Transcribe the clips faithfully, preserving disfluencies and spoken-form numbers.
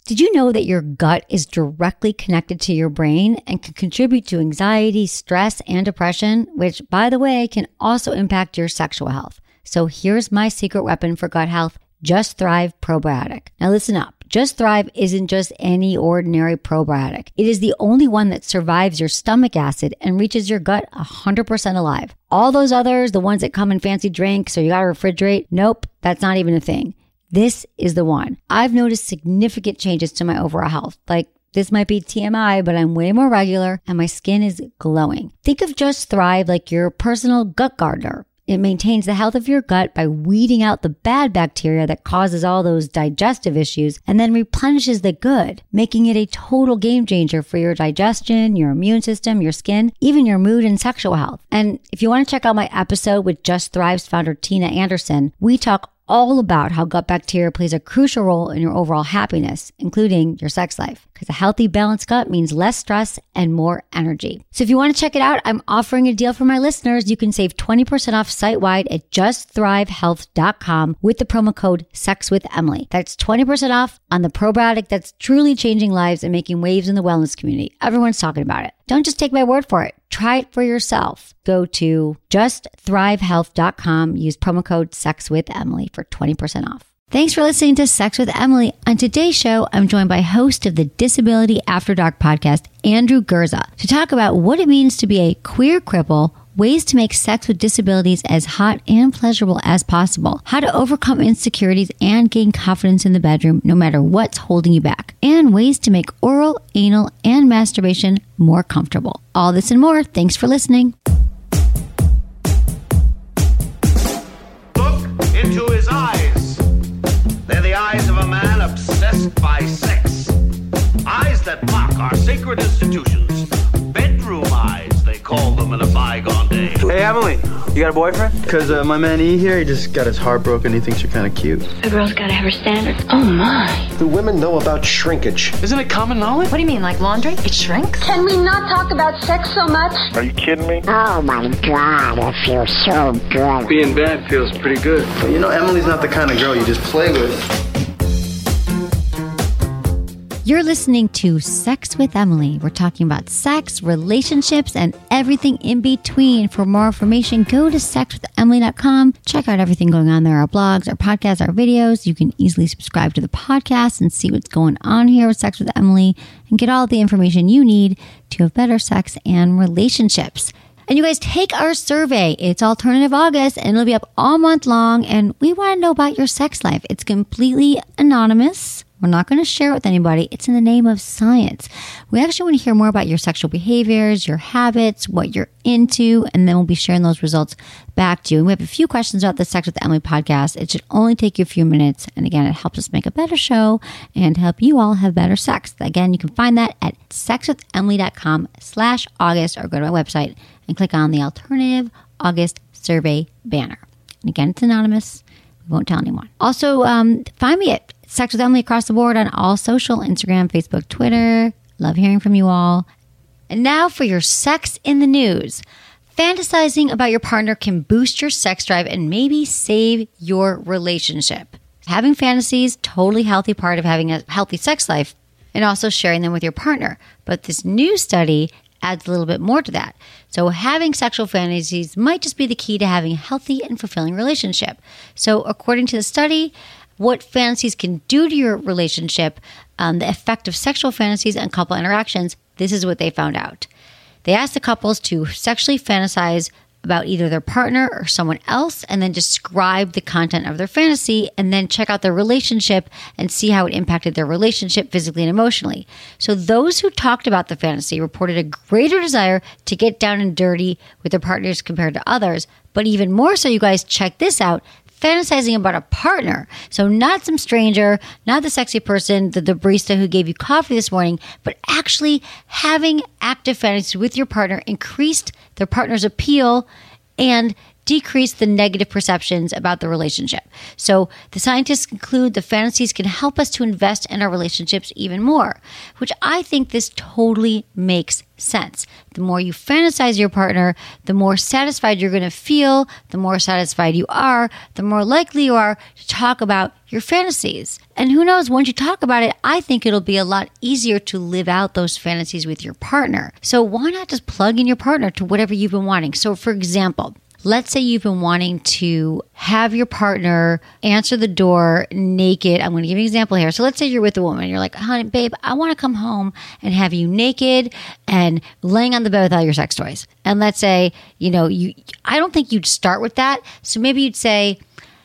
Did you know that your gut is directly connected to your brain and can contribute to anxiety, stress, and depression, which, by the way, can also impact your sexual health? So here's my secret weapon for gut health, Just Thrive Probiotic. Now listen up. Just Thrive isn't just any ordinary probiotic. It is the only one that survives your stomach acid and reaches your gut one hundred percent alive. All those others, the ones that come in fancy drinks or you gotta refrigerate, nope, that's not even a thing. This is the one. I've noticed significant changes to my overall health. Like, this might be T M I, but I'm way more regular and my skin is glowing. Think of Just Thrive like your personal gut gardener. It maintains the health of your gut by weeding out the bad bacteria that causes all those digestive issues and then replenishes the good, making it a total game changer for your digestion, your immune system, your skin, even your mood and sexual health. And if you want to check out my episode with Just Thrive's founder, Tina Anderson, we talk all about how gut bacteria plays a crucial role in your overall happiness, including your sex life. Because a healthy, balanced gut means less stress and more energy. So if you want to check it out, I'm offering a deal for my listeners. You can save twenty percent off site-wide at just thrive health dot com with the promo code SEXWITHEMILY. That's twenty percent off on the probiotic that's truly changing lives and making waves in the wellness community. Everyone's talking about it. Don't just take my word for it. Try it for yourself. Go to just thrive health dot com. Use promo code SEXWITHEMILY for twenty percent off. Thanks for listening to Sex with Emily. On today's show, I'm joined by host of the Disability After Dark podcast, Andrew Gurza, to talk about what it means to be a queer cripple, ways to make sex with disabilities as hot and pleasurable as possible, how to overcome insecurities and gain confidence in the bedroom no matter what's holding you back, and ways to make oral, anal, and masturbation more comfortable. All this and more. Thanks for listening. Look into his eyes. They're the eyes of a man obsessed by sex. Eyes that mock our sacred institutions. Bedroom eyes, they call them in a bygone day. Hey, Emily, you got a boyfriend? Because uh, my man E here, he just got his heart broken. He thinks you're kind of cute. A girl's got to have her standards. Oh, my. Do women know about shrinkage? Isn't it common knowledge? What do you mean, like laundry? It shrinks? Can we not talk about sex so much? Are you kidding me? Oh, my God, it feels so good. Being bad feels pretty good. But you know, Emily's not the kind of girl you just play with. You're listening to Sex with Emily. We're talking about sex, relationships, and everything in between. For more information, go to sex with emily dot com. Check out everything going on there, our blogs, our podcasts, our videos. You can easily subscribe to the podcast and see what's going on here with Sex with Emily and get all the information you need to have better sex and relationships. And you guys take our survey. It's Alternative August and it'll be up all month long. And we want to know about your sex life. It's completely anonymous. We're not going to share it with anybody. It's in the name of science. We actually want to hear more about your sexual behaviors, your habits, what you're into, and then we'll be sharing those results back to you. And we have a few questions about the Sex with Emily podcast. It should only take you a few minutes. And again, it helps us make a better show and help you all have better sex. Again, you can find that at sex with emily dot com slash August or go to my website and click on the Alternative August survey banner. And again, it's anonymous. We won't tell anyone. Also, um, find me at Sex with Emily across the board on all social, Instagram, Facebook, Twitter. Love hearing from you all. And now for your sex in the news. Fantasizing about your partner can boost your sex drive and maybe save your relationship. Having fantasies, totally healthy part of having a healthy sex life and also sharing them with your partner. But this new study adds a little bit more to that. So having sexual fantasies might just be the key to having a healthy and fulfilling relationship. So according to the study, what fantasies can do to your relationship, um, the effect of sexual fantasies and couple interactions, this is what they found out. They asked the couples to sexually fantasize about either their partner or someone else and then describe the content of their fantasy and then check out their relationship and see how it impacted their relationship physically and emotionally. So those who talked about the fantasy reported a greater desire to get down and dirty with their partners compared to others. But even more so, you guys, check this out. Fantasizing about a partner. So not some stranger, not the sexy person, the, the barista who gave you coffee this morning, but actually having active fantasies with your partner increased their partner's appeal and decrease the negative perceptions about the relationship. So the scientists conclude the fantasies can help us to invest in our relationships even more, which I think this totally makes sense. The more you fantasize your partner, the more satisfied you're going to feel. The more satisfied you are, the more likely you are to talk about your fantasies. And who knows, once you talk about it, I think it'll be a lot easier to live out those fantasies with your partner. So why not just plug in your partner to whatever you've been wanting? So for example, let's say you've been wanting to have your partner answer the door naked. I'm going to give you an example here. So let's say you're with a woman. You're like, honey, babe, I want to come home and have you naked and laying on the bed with all your sex toys. And let's say, you know, you. I don't think you'd start with that. So maybe you'd say,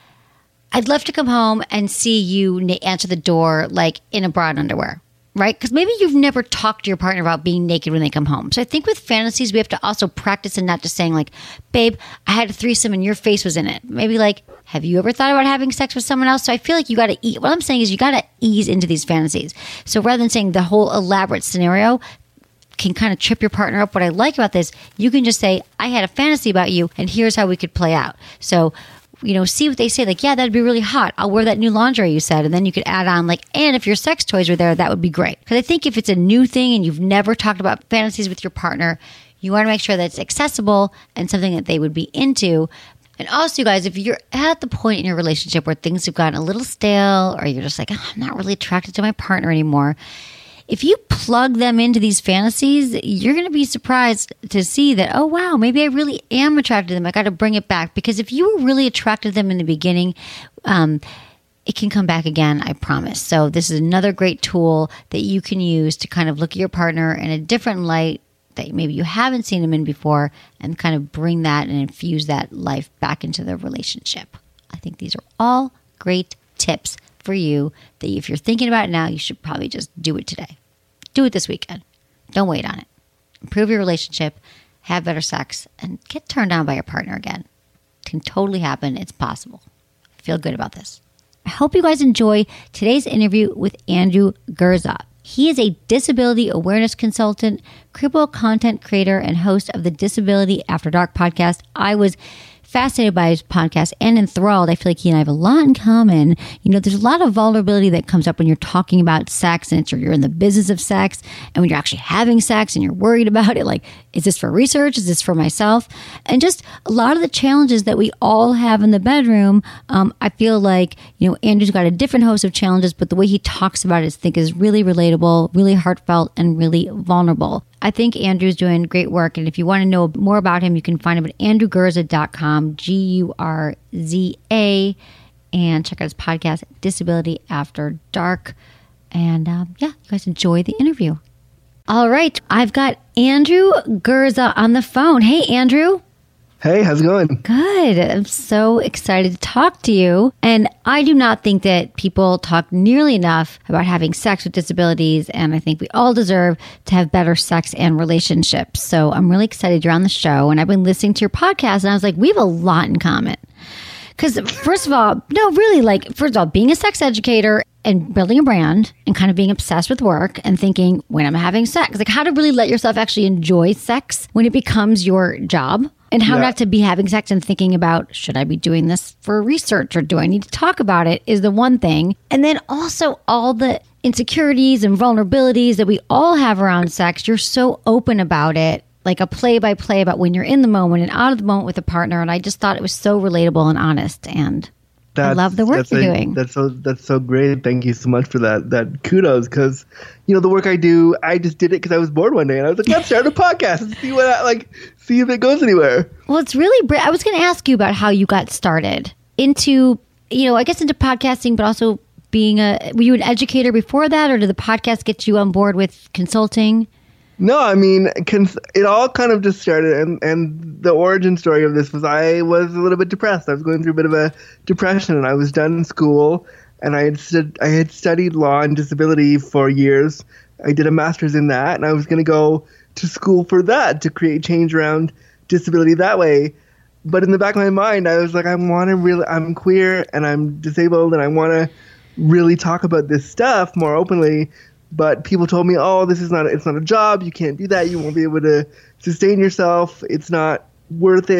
I'd love to come home and see you na- answer the door like in a bra and underwear. Right? Because maybe you've never talked to your partner about being naked when they come home. So I think with fantasies, we have to also practice and not just saying like, babe, I had a threesome and your face was in it. Maybe like, have you ever thought about having sex with someone else? So I feel like you got to eat. What I'm saying is you got to ease into these fantasies. So rather than saying the whole elaborate scenario can kind of trip your partner up, what I like about this, you can just say, I had a fantasy about you and here's how we could play out. So you know, see what they say. Like, yeah, that'd be really hot. I'll wear that new lingerie you said. And then you could add on like, and if your sex toys were there, that would be great. Because I think if it's a new thing and you've never talked about fantasies with your partner, you want to make sure that it's accessible and something that they would be into. And also, you guys, if you're at the point in your relationship where things have gotten a little stale or you're just like, oh, I'm not really attracted to my partner anymore, if you plug them into these fantasies, you're going to be surprised to see that, oh, wow, maybe I really am attracted to them. I got to bring it back. Because if you were really attracted to them in the beginning, um, it can come back again, I promise. So this is another great tool that you can use to kind of look at your partner in a different light that maybe you haven't seen them in before and kind of bring that and infuse that life back into the relationship. I think these are all great tips for you that if you're thinking about it now, you should probably just do it today. Do it this weekend. Don't wait on it. Improve your relationship, have better sex, and get turned on by your partner again. It can totally happen. It's possible. Feel good about this. I hope you guys enjoy today's interview with Andrew Gurza. He is a disability awareness consultant, cripple content creator, and host of the Disability After Dark podcast. I was fascinated by his podcast and enthralled. I feel like he and I have a lot in common. You know, there's a lot of vulnerability that comes up when you're talking about sex and it's, you're in the business of sex, and when you're actually having sex and you're worried about it. Like, is this for research? Is this for myself? And just a lot of the challenges that we all have in the bedroom. Um, I feel like, you know, Andrew's got a different host of challenges, but the way he talks about it, I think is really relatable, really heartfelt, and really vulnerable. I think Andrew's doing great work. And if you want to know more about him, you can find him at andrew gurza dot com, G U R Z A, and check out his podcast, Disability After Dark. And um, yeah, you guys enjoy the interview. All right. I've got Andrew Gurza on the phone. Hey, Andrew. Hey, how's it going? Good. I'm so excited to talk to you. And I do not think that people talk nearly enough about having sex with disabilities. And I think we all deserve to have better sex and relationships. So I'm really excited you're on the show. And I've been listening to your podcast and I was like, we have a lot in common. Because first of all, no, really, like, first of all, being a sex educator and building a brand and kind of being obsessed with work and thinking when I'm having sex, like how to really let yourself actually enjoy sex when it becomes your job. And how yeah. not to be having sex and thinking about, should I be doing this for research or do I need to talk about it, is the one thing. And then also all the insecurities and vulnerabilities that we all have around sex. You're so open about it, like a play-by-play about when you're in the moment and out of the moment with a partner. And I just thought it was so relatable and honest. And that's, I love the work you're a, doing. That's so that's so great. Thank you so much for that. That kudos, because you know the work I do, I just did it because I was bored one day and I was like, let's start a podcast and see what I, like see if it goes anywhere. Well, it's really br- I was going to ask you about how you got started into, you know, I guess into podcasting, but also being a were you an educator before that, or did the podcast get you on board with consulting? No, I mean, it all kind of just started, and, and the origin story of this was I was a little bit depressed. I was going through a bit of a depression, and I was done in school, and I had, stu- I had studied law and disability for years. I did a master's in that, and I was going to go to school for that, to create change around disability that way. But in the back of my mind, I was like, I want to really, I'm queer, and I'm disabled, and I want to really talk about this stuff more openly. But people told me, oh, this is not, it's not a job. You can't do that. You won't be able to sustain yourself. It's not worth it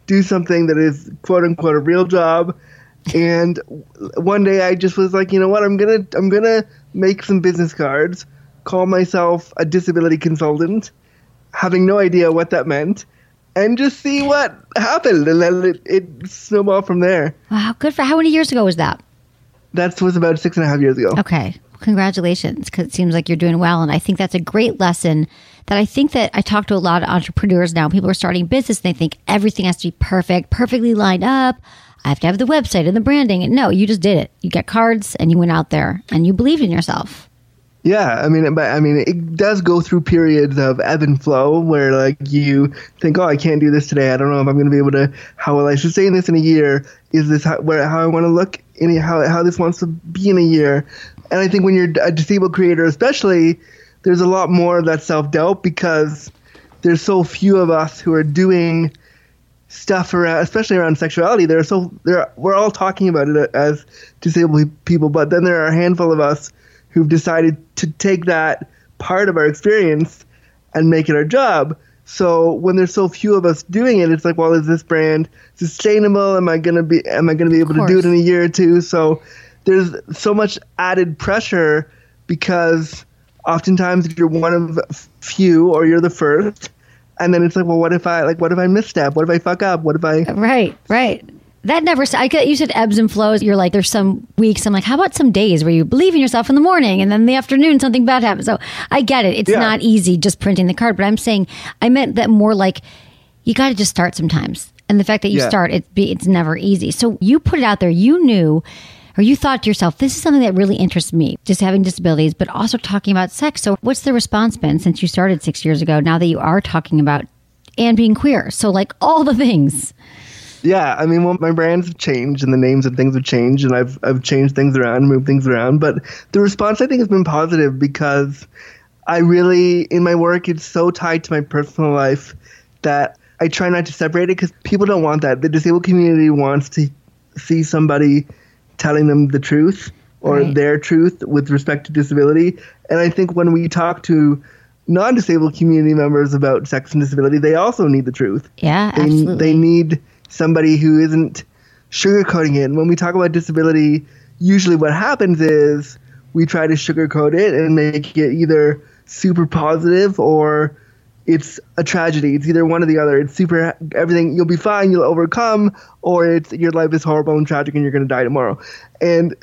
do something that is quote unquote a real job. And one day I just was like, you know what, I'm gonna I'm gonna make some business cards, call myself a disability consultant, having no idea what that meant, and just see what happened. And then it, it snowballed from there. Wow, good for how many years ago was that? That was about six and a half years ago. Okay. Congratulations, because it seems like you're doing well. And I think that's a great lesson that I think that I talk to a lot of entrepreneurs now. People are starting business and they think everything has to be perfect, perfectly lined up. I have to have the website and the branding. And no, you just did it. You got cards and you went out there and you believed in yourself. Yeah, I mean, but I mean, it does go through periods of ebb and flow where, like, you think, "Oh, I can't do this today. I don't know if I'm going to be able to. How will I sustain this in a year? Is this how, where how I want to look in how how this wants to be in a year?" And I think when you're a disabled creator, especially, there's a lot more of that self doubt because there's so few of us who are doing stuff around, especially around sexuality. There are so there we're all talking about it as disabled people, but then there are a handful of us who've decided to take that part of our experience and make it our job. So when there's so few of us doing it, it's like, well, is this brand sustainable? Am I gonna be am I gonna be able to do it in a year or two? So there's so much added pressure because oftentimes you're one of few or you're the first. And then it's like, well, what if I like what if I misstep? What if I fuck up? What if I Right, right. That never, I get, you said ebbs and flows. You're like, there's some weeks. I'm like, how about some days where you believe in yourself in the morning and then in the afternoon something bad happens? So I get it. It's Yeah. not easy just printing the card. But I'm saying, I meant that more like you got to just start sometimes. And the fact that you Yeah. start, it's, be, it's never easy. So you put it out there. You knew, or you thought to yourself, this is something that really interests me, just having disabilities, but also talking about sex. So what's the response been since you started six years ago, now that you are talking about and being queer? So like all the things. Yeah, I mean, well, my brands have changed and the names of things have changed, and I've I've changed things around, moved things around. But the response, I think, has been positive because I really, in my work, it's so tied to my personal life that I try not to separate it because people don't want that. The disabled community wants to see somebody telling them the truth or Right. their truth with respect to disability. And I think when we talk to non-disabled community members about sex and disability, they also need the truth. Yeah, They, absolutely. they need somebody who isn't sugarcoating it. When we talk about disability, usually what happens is we try to sugarcoat it and make it either super positive or it's a tragedy. It's either one or the other. It's super, everything, you'll be fine, you'll overcome, or it's your life is horrible and tragic and you're going to die tomorrow. And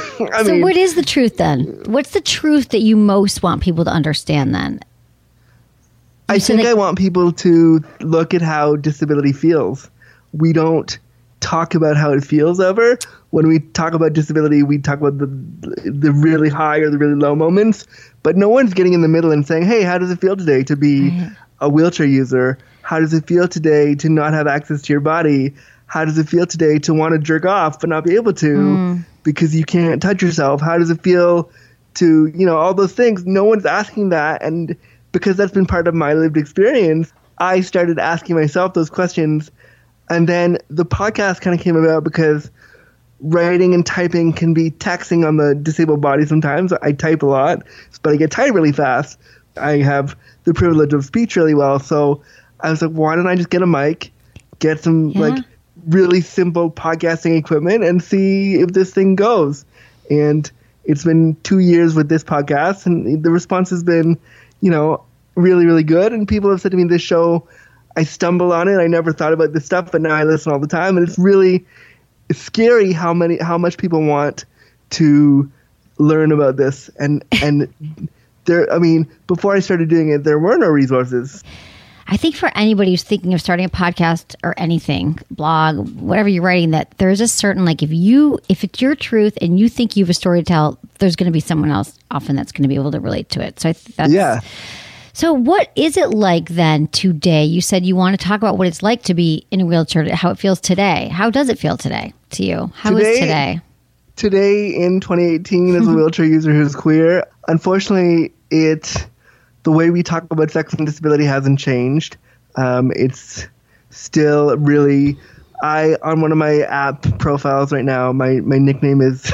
I so mean, what is the truth then? What's the truth that you most want people to understand then? I said think that- I want people to look at how disability feels. We don't talk about how it feels ever. When we talk about disability, we talk about the the really high or the really low moments, but no one's getting in the middle and saying, hey, how does it feel today to be Right. a wheelchair user? How does it feel today to not have access to your body? How does it feel today to want to jerk off but not be able to Mm. because you can't touch yourself? How does it feel to, you know, all those things? No one's asking that. And because that's been part of my lived experience, I started asking myself those questions. And then the podcast kind of came about because writing and typing can be taxing on the disabled body sometimes. I type a lot, but I get tired really fast. I have the privilege of speech really well. So I was like, why don't I just get a mic, get some Yeah. like really simple podcasting equipment and see if this thing goes. And it's been two years with this podcast and the response has been, you know, really, really good. And people have said to me, this show, I stumble on it. I never thought about this stuff, but now I listen all the time. And it's really it's scary how many, how much people want to learn about this. And, and there, I mean, before I started doing it, there were no resources. I think for anybody who's thinking of starting a podcast or anything, blog, whatever you're writing, that there's a certain, like, if you, if it's your truth and you think you have a story to tell, there's going to be someone else often that's going to be able to relate to it. So I think that's, Yeah. So what is it like then today? You said you want to talk about what it's like to be in a wheelchair, how it feels today. How does it feel today to you? How is Today- today? Today in twenty eighteen, as a wheelchair user who's queer, unfortunately, it the way we talk about sex and disability hasn't changed. Um, it's still really. I on one of my app profiles right now, my, my nickname is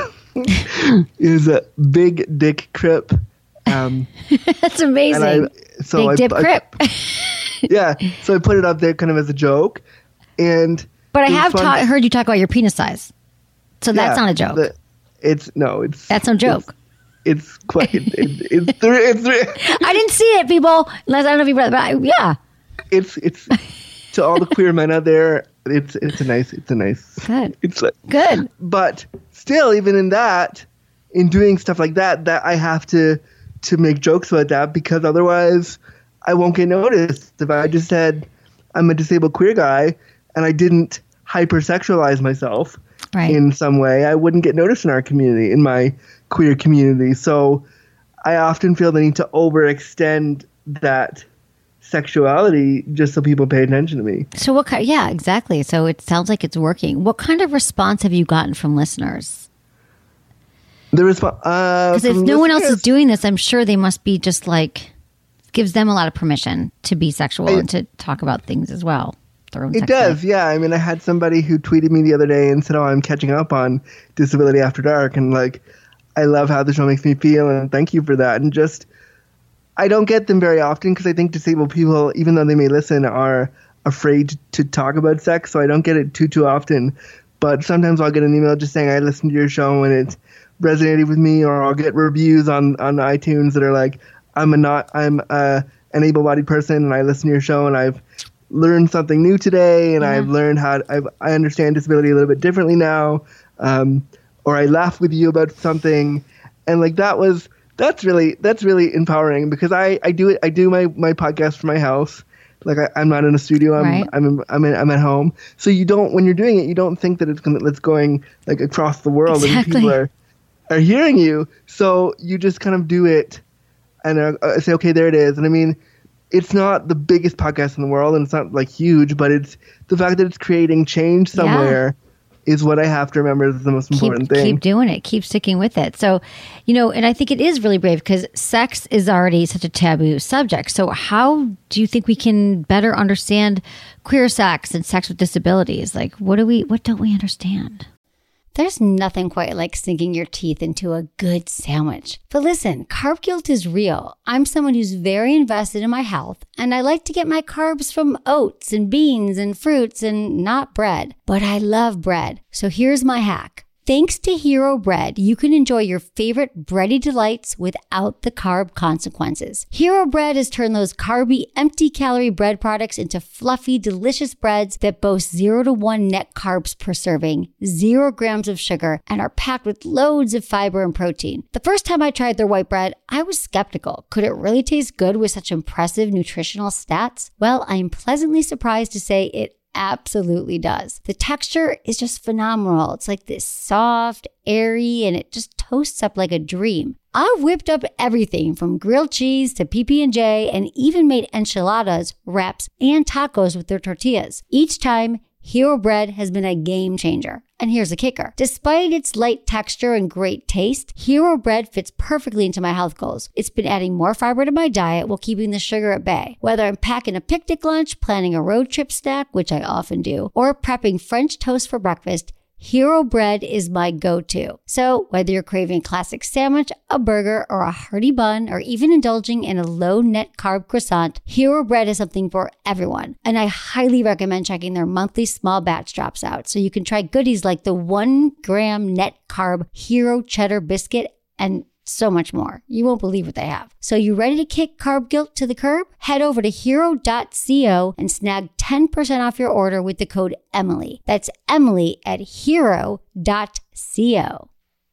is a Big Dick Crip. Um, That's amazing. and I, so Big I, Dip I, Crip. yeah, so I put it up there kind of as a joke. And but I it was have fun- ta- heard you talk about your penis size. So that's Yeah, not a joke. the- it's no, it's that's no joke. It's, it's quite. It, it, it's three. It's three. I didn't see it, people. Unless I don't know if you read it, but I, yeah. It's it's to all the queer men out there. It's it's a nice. It's a nice. Good. It's like Good. But still, even in that, in doing stuff like that, that I have to to make jokes about that because otherwise I won't get noticed. If I just said I'm a disabled queer guy and I didn't hypersexualize myself Right. in some way, I wouldn't get noticed in our community, in my queer community. So I often feel the need to overextend that sexuality just so people pay attention to me. So what kind? Yeah, exactly. So it sounds like it's working. What kind of response have you gotten from listeners? The response, Because if no one else is doing this, I'm sure they must be just like gives them a lot of permission to be sexual I- and to talk about things as well. Their own It sex does, life. yeah. I mean, I had somebody who tweeted me the other day and said, "Oh, I'm catching up on Disability After Dark," and like, I love how the show makes me feel, and thank you for that. And just, I don't get them very often because I think disabled people, even though they may listen, are afraid to talk about sex, so I don't get it too too often. But sometimes I'll get an email just saying I listened to your show and it resonated with me, or I'll get reviews on on iTunes that are like, "I'm a not, I'm a, an able-bodied person, and I listen to your show, and I've learned something new today, and Yeah. I've learned how I've, I understand disability a little bit differently now," um, or I laughed with you about something, and like that was that's really that's really empowering because I, I do it I do my, my podcast from my house, like I, I'm not in a studio, I'm Right. I'm in, I'm in, I'm at home, so you don't when you're doing it you don't think that it's gonna it's going like across the world Exactly. and people are are hearing you, so you just kind of do it and uh, uh, say okay, there it is. And I mean, it's not the biggest podcast in the world and it's not like huge, but it's the fact that it's creating change somewhere is what I have to remember is the most important keep, thing. Keep doing it. Keep sticking with it. So, you know, and I think it is really brave because sex is already such a taboo subject. So how do you think we can better understand queer sex and sex with disabilities? Like, what do we, what don't we understand? There's nothing quite like sinking your teeth into a good sandwich. But listen, carb guilt is real. I'm someone who's very invested in my health, and I like to get my carbs from oats and beans and fruits and not bread. But I love bread. So here's my hack. Thanks to Hero Bread, you can enjoy your favorite bready delights without the carb consequences. Hero Bread has turned those carby, empty-calorie bread products into fluffy, delicious breads that boast zero to one net carbs per serving, zero grams of sugar, and are packed with loads of fiber and protein. The first time I tried their white bread, I was skeptical. Could it really taste good with such impressive nutritional stats? Well, I am pleasantly surprised to say it absolutely does. The texture is just phenomenal. It's like this soft, airy, and it just toasts up like a dream. I've whipped up everything from grilled cheese to P B and J and even made enchiladas, wraps, and tacos with their tortillas. Each time, Hero Bread has been a game changer. And here's the kicker. Despite its light texture and great taste, Hero Bread fits perfectly into my health goals. It's been adding more fiber to my diet while keeping the sugar at bay. Whether I'm packing a picnic lunch, planning a road trip snack, which I often do, or prepping French toast for breakfast, Hero Bread is my go-to. So whether you're craving a classic sandwich, a burger, or a hearty bun, or even indulging in a low-net carb croissant, Hero Bread is something for everyone. And I highly recommend checking their monthly small batch drops out so you can try goodies like the one gram net carb Hero Cheddar Biscuit and so much more. You won't believe what they have. So you ready to kick carb guilt to the curb? Head over to hero dot co and snag ten percent off your order with the code Emily. That's Emily at hero dot co.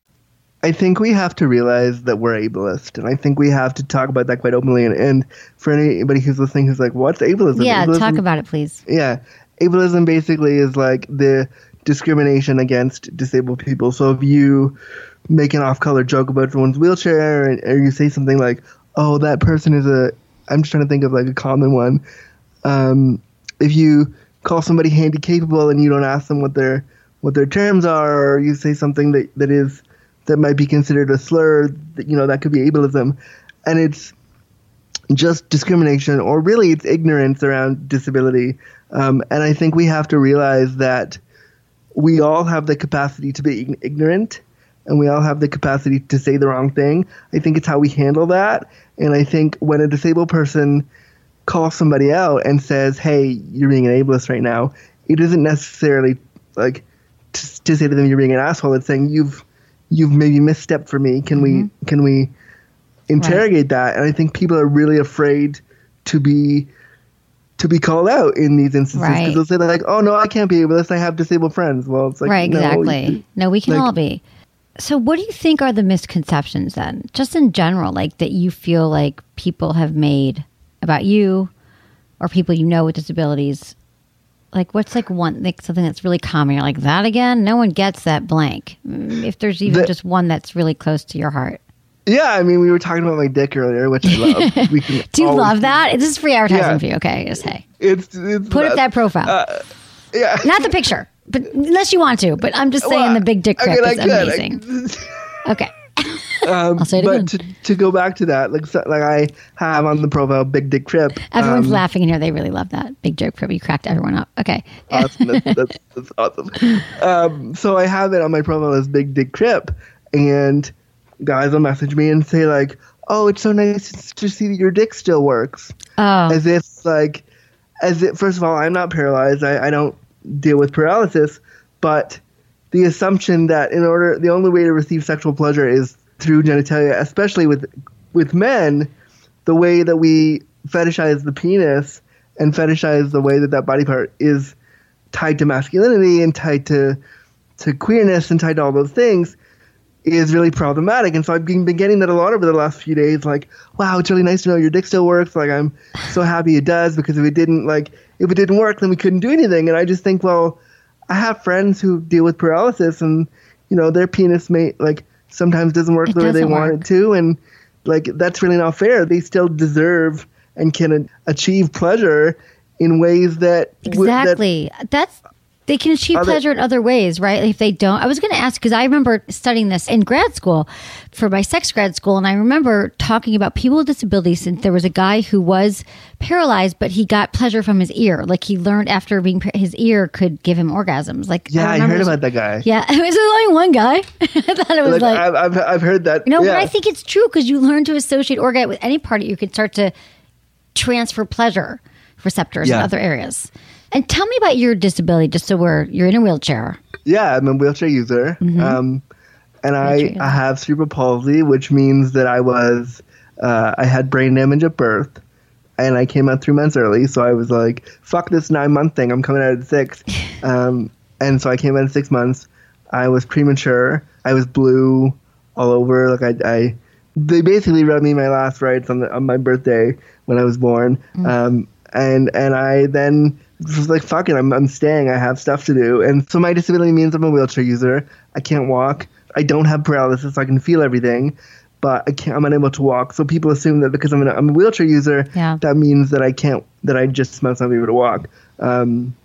I think we have to realize that we're ableist, and I think we have to talk about that quite openly. And, and for anybody who's listening who's like, what's ableism? Yeah, ableism, talk about it, please. Yeah. Ableism basically is like the discrimination against disabled people. So if you make an off-color joke about someone's wheelchair, and, or you say something like, oh, that person is a, I'm just trying to think of like a common one. Um, if you call somebody handy capable and you don't ask them what their what their terms are, or you say something that, that is that might be considered a slur, that, you know, that could be ableism. And it's just discrimination, or really it's ignorance around disability. Um, and I think we have to realize that we all have the capacity to be ig- ignorant, and we all have the capacity to say the wrong thing. I think it's how we handle that. And I think when a disabled person calls somebody out and says, hey, you're being an ableist right now, it isn't necessarily like to, to say to them you're being an asshole. It's saying you've you've maybe misstepped for me. Can mm-hmm. we can we interrogate right. that? And I think people are really afraid to be to be called out in these instances because right. they'll say like, oh no, I can't be ableist. I have disabled friends. Well, it's like right, no, exactly. You, no, we can like, all be. So what do you think are the misconceptions then, just in general, like that you feel like people have made about you or people you know with disabilities? Like what's like one, like something that's really common? You're like, that again? No one gets that blank. If there's even the, just one that's really close to your heart. Yeah, I mean, we were talking about my dick earlier, which I love. We can do you always, love that? This is free advertising yeah. for you, okay? Just say. It's, it's Put up that profile. Uh, yeah. Not the picture. But unless you want to, but I'm just saying well, the big dick grip is amazing. Okay. um, I'll say it but again. To, to go back to that, like so, like I have on the profile Big Dick Crip. Everyone's um, laughing in here. They really love that. Big Dick Crip. You cracked everyone up. Okay. Awesome. That's, that's, that's awesome. Um, so I have it on my profile as Big Dick Crip, and guys will message me and say like, oh, it's so nice to see that your dick still works. Oh. As if like, as if, first of all, I'm not paralyzed. I, I don't deal with paralysis, but the assumption that in order the only way to receive sexual pleasure is through genitalia, especially with with men, the way that we fetishize the penis and fetishize the way that that body part is tied to masculinity and tied to to queerness and tied to all those things is really problematic. And so I've been getting that a lot over the last few days, like, wow, it's really nice to know your dick still works. Like, I'm so happy it does, because if it didn't, like, if it didn't work, then we couldn't do anything. And I just think, well, I have friends who deal with paralysis, and, you know, their penis may, like, sometimes doesn't work it the way they work. want it to. And, like, that's really not fair. They still deserve and can a- achieve pleasure in ways that... Exactly. W- that, that's... They can achieve Other, pleasure in other ways, right? If they don't, I was going to ask, because I remember studying this in grad school for my sex grad school. And I remember talking about people with disabilities. And there was a guy who was paralyzed, but he got pleasure from his ear. Like he learned after being, his ear could give him orgasms. Like, yeah, I, I heard about that guy. Yeah. It was only one guy. I thought it was like, like I've, I've, I've heard that. You know, yeah. but I think it's true, because you learn to associate orgasm with any part. You can start to transfer pleasure receptors yeah. in other areas. And tell me about your disability, just so we're, you're in a wheelchair. Yeah, I'm a wheelchair user. Mm-hmm. Um, and I, I have cerebral palsy, which means that I was, uh, I had brain damage at birth, and I came out three months early. So I was like, fuck this nine month thing. I'm coming out at six. um, and so I came out at six months. I was premature. I was blue all over. Like I, I they basically read me my last rites on, the, on my birthday when I was born. Mm-hmm. Um, and, and I then... was like, fuck it, I'm, I'm staying. I have stuff to do. And so my disability means I'm a wheelchair user. I can't walk. I don't have paralysis, so I can feel everything, but I can't, I'm unable to walk. So people assume that because I'm, an, I'm a wheelchair user, yeah. that means that I can't, that I just must not be able to walk. Um,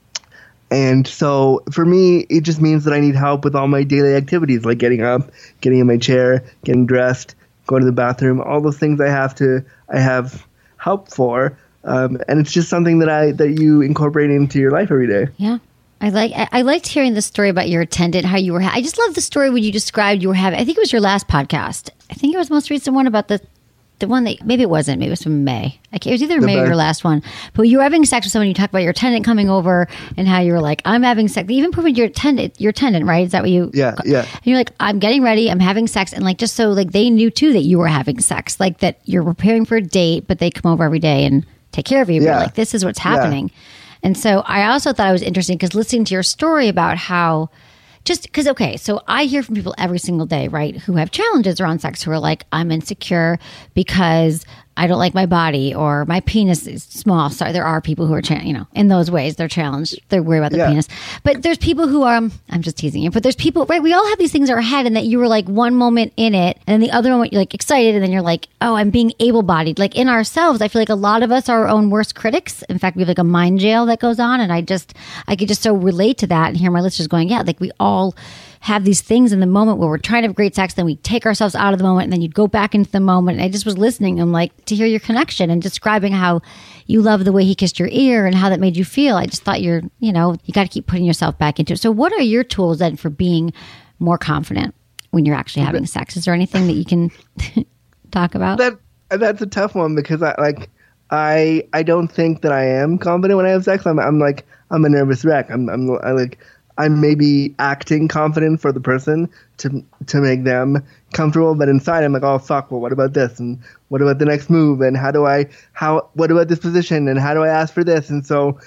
and so for me, it just means that I need help with all my daily activities, like getting up, getting in my chair, getting dressed, going to the bathroom, all those things I have to, I have help for. Um, and it's just something that I that you incorporate into your life every day. Yeah, I like I, I liked hearing the story about your attendant, how you were. Ha- I just love the story when you described you were having. I think it was your last podcast. I think it was the most recent one about the the one that maybe it wasn't. Maybe it was from May. I can't, it was either the May best. or your last one. But you were having sex with someone. You talked about your attendant coming over and how you were like, I'm having sex. They even put your attendant, your attendant, right? Is that what you? Yeah, yeah. And you're like, I'm getting ready. I'm having sex, and like just so like they knew too that you were having sex, like that you're preparing for a date, but they come over every day and take care of you. Yeah. But like, this is what's happening. Yeah. And so I also thought it was interesting because listening to your story about how just because, okay, so I hear from people every single day, right, who have challenges around sex, who are like, I'm insecure because I don't like my body, or my penis is small. Sorry, there are people who are, cha- you know, in those ways, they're challenged. They're worried about their yeah. penis. But there's people who are, I'm just teasing you, but there's people, right, we all have these things in our head, and that you were like one moment in it, and then the other moment you're like excited, and then you're like, oh, I'm being able-bodied. Like in ourselves, I feel like a lot of us are our own worst critics. In fact, we have like a mind jail that goes on, and I just, I could just so relate to that and hear my listeners going, yeah, like we all have these things in the moment where we're trying to have great sex, then we take ourselves out of the moment, and then you go back into the moment. And I just was listening. I'm like, to hear your connection and describing how you love the way he kissed your ear and how that made you feel. I just thought you're, you know, you got to keep putting yourself back into it. So what are your tools then for being more confident when you're actually having sex? Is there anything that you can talk about? That that's a tough one, because I like I I don't think that I am confident when I have sex. I'm I'm like I'm a nervous wreck. I'm I'm I like I'm maybe acting confident for the person to to make them comfortable, but inside I'm like, oh fuck, well what about this, and what about the next move, and how do I how what about this position, and how do I ask for this? And so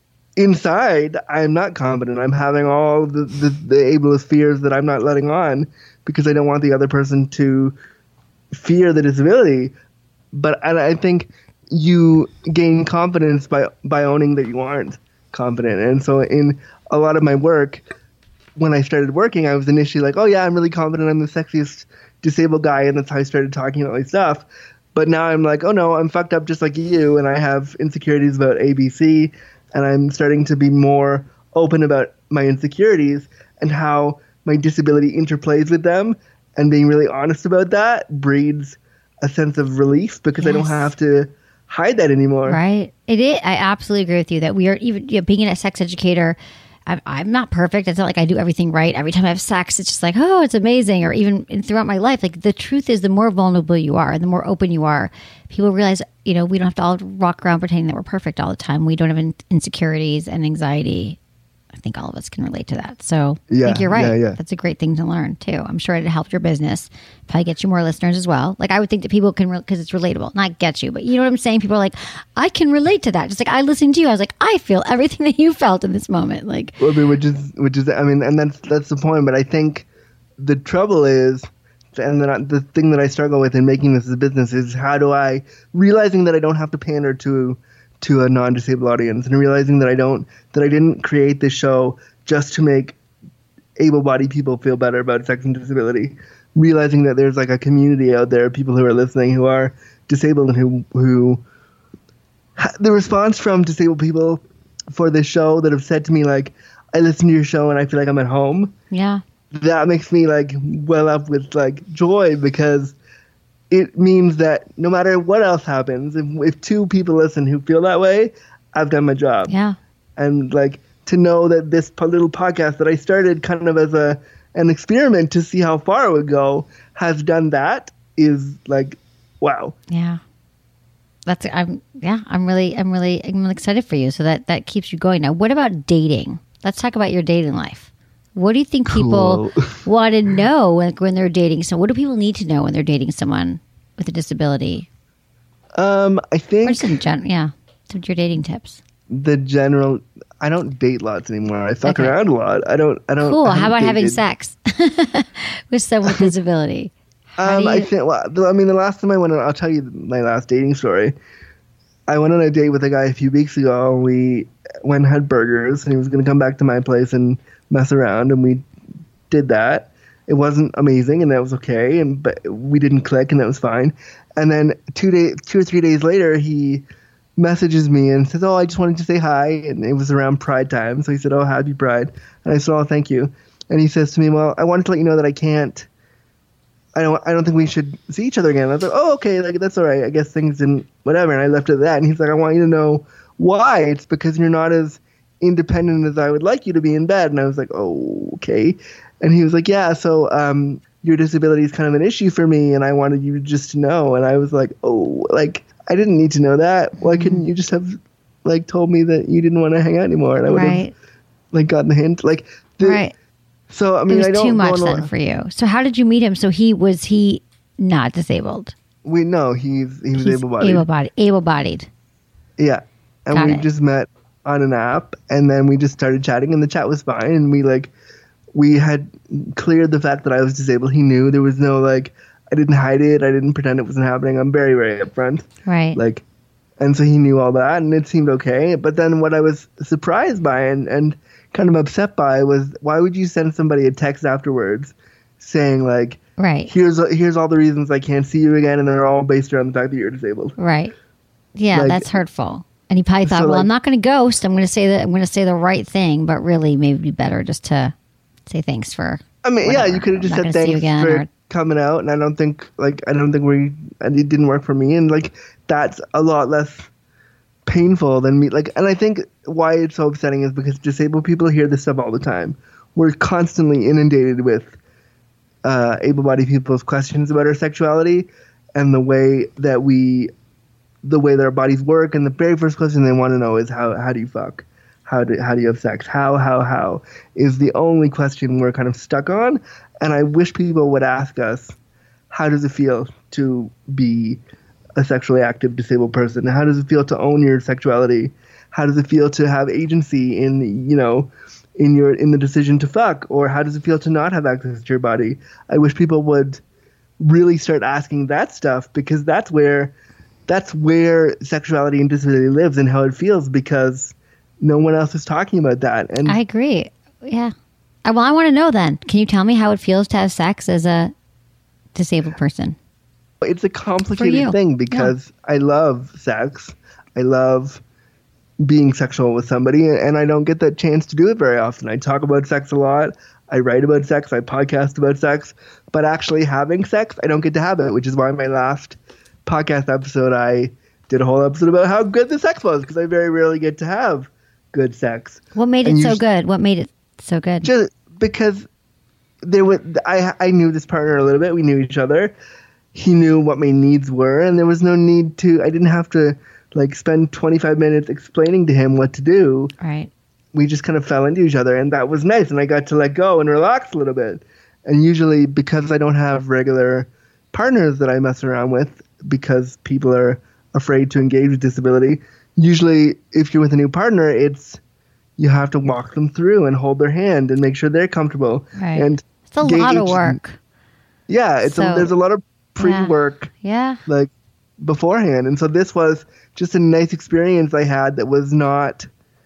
inside I'm not confident. I'm having all the the, the ableist fears that I'm not letting on because I don't want the other person to fear the disability. But and I think you gain confidence by by owning that you aren't confident. And so in a lot of my work, when I started working, I was initially like, oh yeah, I'm really confident. I'm the sexiest disabled guy. And that's how I started talking about my stuff. But now I'm like, oh no, I'm fucked up just like you. And I have insecurities about A B C. And I'm starting to be more open about my insecurities and how my disability interplays with them. And being really honest about that breeds a sense of relief because yes. I don't have to hide that anymore. Right. It is. I absolutely agree with you that we are even you know, being a sex educator. I'm, I'm not perfect. It's not like I do everything right. Every time I have sex, it's just like, oh, it's amazing. Or even in, throughout my life, like the truth is the more vulnerable you are, the more open you are, people realize, you know, we don't have to all walk around pretending that we're perfect all the time. We don't have in- insecurities and anxiety. I think all of us can relate to that. So yeah, I think you're right. Yeah, yeah. That's a great thing to learn too. I'm sure it helped your business. Probably get you more listeners as well. Like I would think that people can, because re- it's relatable, not get you, but you know what I'm saying? People are like, I can relate to that. Just like I listened to you. I was like, I feel everything that you felt in this moment. Like, well, which is, which is, I mean, and that's, that's the point. But I think the trouble is, and the, the thing that I struggle with in making this a business is how do I, realizing that I don't have to pander to to a non-disabled audience, and realizing that I don't, that I didn't create this show just to make able-bodied people feel better about sex and disability. Realizing that there's like a community out there, people who are listening who are disabled and who, who the response from disabled people for this show that have said to me like, I listen to your show and I feel like I'm at home. Yeah. That makes me like well up with like joy because it means that no matter what else happens, if, if two people listen who feel that way, I've done my job. Yeah. And like to know that this po- little podcast that I started kind of as a an experiment to see how far it would go has done that is like, wow. Yeah. That's I'm yeah, I'm really I'm really I'm really excited for you. So that that keeps you going. Now, what about dating? Let's talk about your dating life. What do you think people Cool. want to know when, when they're dating someone? What do people need to know when they're dating someone with a disability? Um, I think Or just in gen- yeah, what's your dating tips? the general. I don't date lots anymore. I fuck Okay. around a lot. I don't. I don't. Cool. I How about haven't having dated- sex with someone with disability? How Um, do I you- think. Well, the- I mean, the last time I went on, I'll tell you my last dating story. I went on a date with a guy a few weeks ago. And we went and had burgers, and he was going to come back to my place and mess around, and we did that. It wasn't amazing, and that was okay, and but we didn't click, and that was fine. And then two day, two or three days later, he messages me and says, "Oh, I just wanted to say hi," and it was around Pride time, so he said, "Oh, happy Pride," and I said, "Oh, thank you." And he says to me, "Well, I wanted to let you know that I can't. I don't. I don't think we should see each other again." I was like, "Oh, okay, like that's all right. I guess things didn't whatever." And I left it at that. And he's like, "I want you to know why. It's because you're not as independent as I would like you to be in bed." And I was like, "Oh, okay." And he was like, "Yeah, so um, your disability is kind of an issue for me, and I wanted you just to know." And I was like, "Oh, like I didn't need to know that. Why couldn't you just have like told me that you didn't want to hang out anymore?" And I would Right. have like gotten the hint. Like, the, Right. So I It mean, was I don't too much go on a- then for you. So how did you meet him? So he was he not disabled? We no, he's he was He's able-bodied. Able-bodied. Able-bodied. Yeah, and Got we it. just met on an app, and then we just started chatting, and the chat was fine, and we like we had cleared the fact that I was disabled. He knew there was no like I didn't hide it. I didn't pretend it wasn't happening. I'm very very upfront. Right. Like, and so he knew all that, and it seemed okay. But then what I was surprised by and and kind of upset by was why would you send somebody a text afterwards saying like, Right. here's here's all the reasons I can't see you again, and they're all based around the fact that you're disabled. Right. Yeah, Like- that's hurtful. And he probably thought, So, well, like- I'm not going to ghost. I'm going to say that I'm going to say the right thing, but really, maybe it'd be better just to say thanks for. I mean, whatever. yeah, you could have I'm just not said gonna see you thanks again, for or- coming out, and I don't think like I don't think we and it didn't work for me, and like that's a lot less painful than me. Like, and I think why it's so upsetting is because disabled people hear this stuff all the time. We're constantly inundated with uh, able-bodied people's questions about our sexuality and the way that we the way their bodies work. And the very first question they want to know is how how do you fuck? How do how do you have sex? How how how is the only question we're kind of stuck on. And I wish people would ask us, how does it feel to be a sexually active disabled person? How does it feel to own your sexuality? How does it feel to have agency in, you know, in your in the decision to fuck? Or how does it feel to not have access to your body? I wish people would really start asking that stuff, because that's where that's where sexuality and disability lives and how it feels, because no one else is talking about that. And I agree. Yeah. I, well, I want to know then. Can you tell me how it feels to have sex as a disabled person? It's a complicated thing, because yeah. I love sex. I love being sexual with somebody, and I don't get that chance to do it very often. I talk about sex a lot. I write about sex. I podcast about sex. But actually having sex, I don't get to have it, which is why my last podcast episode, I did a whole episode about how good the sex was, because I very rarely get to have good sex. What made and it so good? What made it so good? Just because there was, I, I knew this partner a little bit. We knew each other. He knew what my needs were, and there was no need to, I didn't have to like spend twenty-five minutes explaining to him what to do. Right. We just kind of fell into each other, and that was nice. And I got to let go and relax a little bit. And usually, because I don't have regular partners that I mess around with, because people are afraid to engage with disability, usually if you're with a new partner, it's, you have to walk them through and hold their hand and make sure they're comfortable. Right. And it's a lot of work. Yeah, it's so, a, there's a lot of pre-work, yeah. yeah, like beforehand. And so this was just a nice experience I had that was not,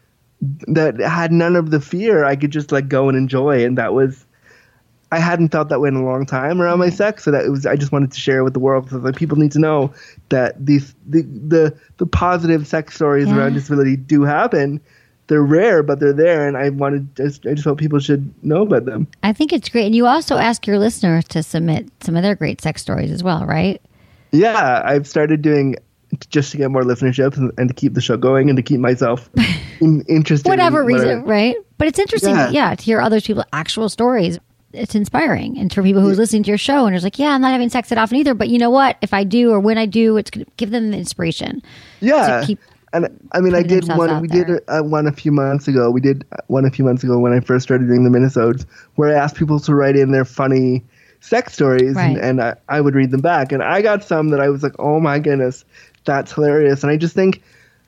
that had none of the fear. I could just let go and enjoy, and that was, I hadn't felt that way in a long time around my sex, so that it was, I just wanted to share it with the world, because like, people need to know that these the the, the positive sex stories yeah. around disability do happen. They're rare, but they're there, and I wanted just I just felt people should know about them. I think it's great, and you also ask your listeners to submit some of their great sex stories as well, right? Yeah, I've started doing just to get more listenership and, and to keep the show going and to keep myself in, interested. Whatever in reason, whatever. right? But it's interesting, Yeah. To, yeah, to hear other people's actual stories. It's inspiring. And for people who are listening to your show and are like, yeah, I'm not having sex that often either, but you know what? If I do, or when I do, it's going to give them the inspiration. Yeah. To keep and I mean, I did one, we there. did uh, one a few months ago. We did one a few months ago when I first started doing the minisodes, where I asked people to write in their funny sex stories, Right. and, and I, I would read them back. And I got some that I was like, oh my goodness, that's hilarious. And I just think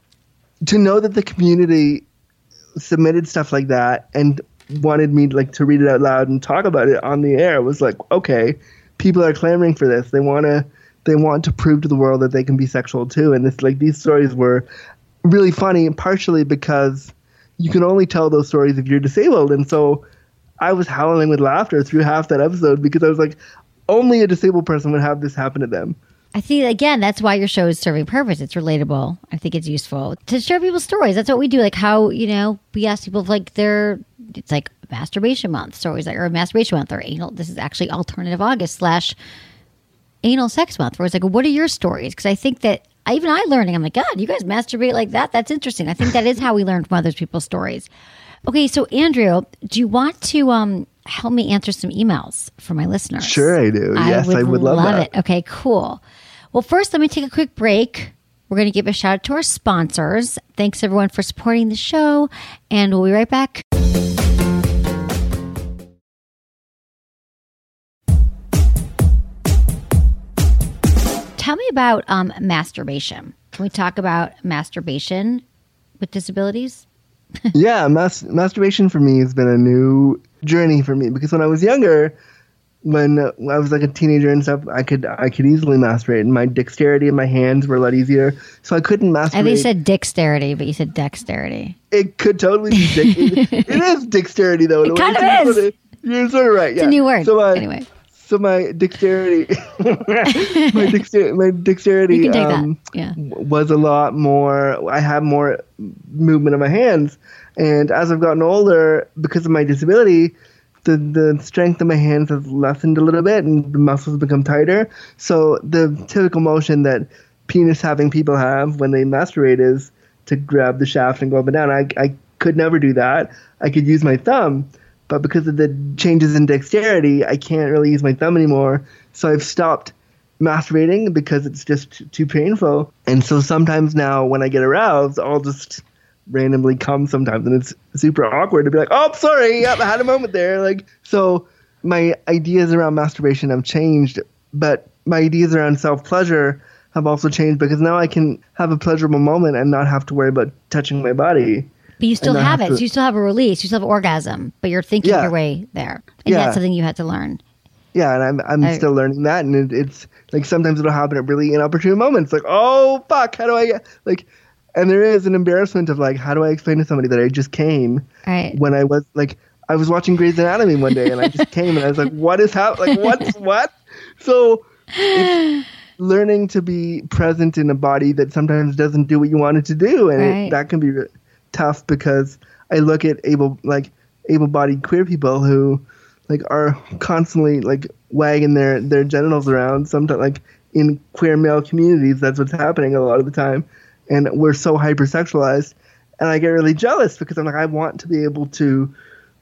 to know that the community submitted stuff like that and wanted me like to read it out loud and talk about it on the air was like, okay, people are clamoring for this. They want to they want to prove to the world that they can be sexual too. And it's like, these stories were really funny, partially because you can only tell those stories if you're disabled. And so I was howling with laughter through half that episode, because I was like, only a disabled person would have this happen to them. I think, again, that's why your show is serving purpose. It's relatable. I think it's useful to share people's stories. That's what we do. Like how, you know, we ask people if, like their, it's like masturbation month stories, like, or masturbation month, or anal. This is actually alternative August slash anal sex month, where it's like, what are your stories? Because I think that even I learning, I'm like, God, you guys masturbate like that? That's interesting. I think that is how we learn from other people's stories. Okay, so Andrew, do you want to um, help me answer some emails for my listeners? Sure, I do. I yes, would I would love, love that. it. Okay, cool. Well, first, let me take a quick break. We're going to give a shout out to our sponsors. Thanks, everyone, for supporting the show, and we'll be right back. Tell me about um, masturbation. Can we talk about masturbation with disabilities? yeah, mas- masturbation for me has been a new journey for me, because when I was younger, when uh, I was like a teenager and stuff, I could I could easily masturbate, and my dexterity in my hands were a lot easier, so I couldn't masturbate. I think you said dexterity, but you said dexterity. It could totally be dick- it, it is dexterity, though. It kind of is. Sort of, you're sort of right. It's yeah. a new word. So, uh, anyway. So my dexterity, my, dexter- my dexterity You can take um, that. Yeah. was a lot more. I had more movement of my hands, and as I've gotten older, because of my disability, the the strength of my hands has lessened a little bit, and the muscles become tighter. So the typical motion that penis having people have when they masturbate is to grab the shaft and go up and down. I I could never do that. I could use my thumb. But because of the changes in dexterity, I can't really use my thumb anymore. So I've stopped masturbating because it's just t- too painful. And so sometimes now when I get aroused, I'll just randomly come sometimes, and it's super awkward to be like, oh, sorry, yep, I had a moment there. Like, so my ideas around masturbation have changed, but my ideas around self-pleasure have also changed because now I can have a pleasurable moment and not have to worry about touching my body. But you still And I have have it. to- So you still have a release. You still have orgasm, but you're thinking Yeah. your way there. And Yeah. that's something you had to learn. Yeah, and I'm I'm I- still learning that, and it, it's like sometimes it'll happen at really inopportune moments. Like, oh fuck, how do I get like? And there is an embarrassment of like, how do I explain to somebody that I just came Right. when I was like, I was watching Grey's Anatomy one day, and I just came, and I was like, what is happening? Like, what's what? So it's learning to be present in a body that sometimes doesn't do what you want it to do, and Right. it, that can be re- tough because I look at able like able-bodied queer people who like are constantly like wagging their their genitals around. Sometimes like in queer male communities, that's what's happening a lot of the time, and we're so hypersexualized, and I get really jealous because I'm like, I want to be able to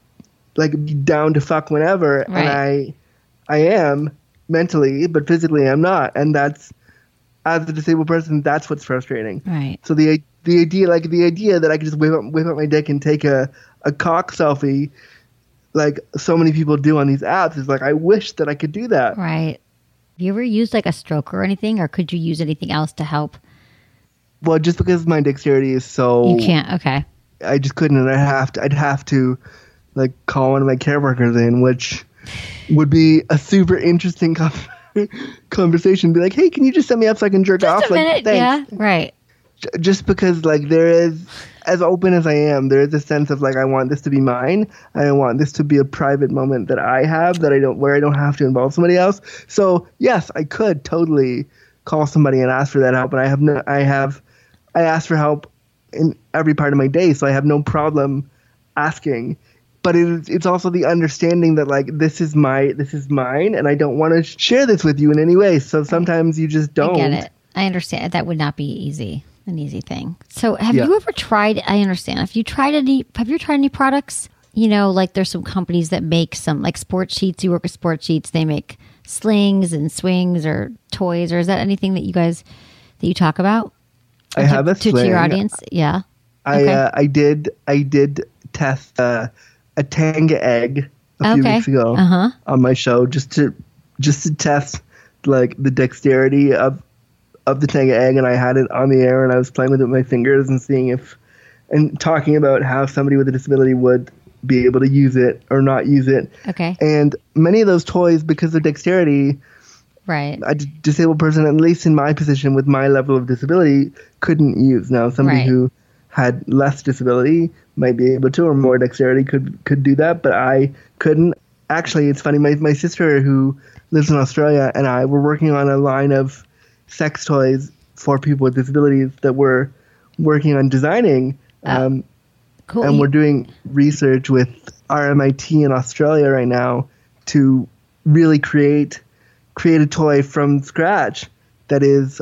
like be down to fuck whenever, Right. and I I am mentally, but physically I'm not, and that's as a disabled person, that's what's frustrating. Right. So the the idea, like the idea that I could just whip up, whip up my dick and take a, a cock selfie, like so many people do on these apps, is like, I wish that I could do that. Right. Have you ever used like a stroker or anything, or could you use anything else to help? Well, just because my dexterity is so, You can't. Okay. I just couldn't, and I have to, I'd have to, like, call one of my care workers in, which would be a super interesting com- conversation. Be like, hey, can you just set me up so I can jerk Just off? a Like, minute. thanks. Yeah. Right. J- Just because, like, there is, as open as I am, there is a sense of like, I want this to be mine. I want this to be a private moment that I have, that I don't, where I don't have to involve somebody else. So yes, I could totally call somebody and ask for that help. And I have no, I have, I ask for help in every part of my day, so I have no problem asking. But it is, it's also the understanding that like, this is my, this is mine, and I don't want to share this with you in any way. So sometimes you just don't. I get it. I understand. That would not be easy, an easy thing. So have Yeah. you ever tried, I understand. Have you tried any, have you tried any products? You know, like there's some companies that make some, like Sport Sheets. You work with Sport Sheets. They make slings and swings or toys, or is that anything that you guys, that you talk about? I to, have a to, to sling. your audience? Yeah. I Okay. uh, I did I did test uh, a Tanga egg a few Okay. weeks ago Uh-huh. on my show just to just to test like the dexterity of of the Tanga egg, and I had it on the air and I was playing with it with my fingers and seeing if and talking about how somebody with a disability would be able to use it or not use it. Okay. And many of those toys, because of dexterity, Right. a d- disabled person, at least in my position with my level of disability, couldn't use. Now, somebody Right. who had less disability might be able to, or more dexterity could could do that, but I couldn't. Actually, it's funny. My my sister, who lives in Australia, and I were working on a line of sex toys for people with disabilities that we're working on designing. Um, Cool. and we're doing research with R M I T in Australia right now to really create create a toy from scratch that is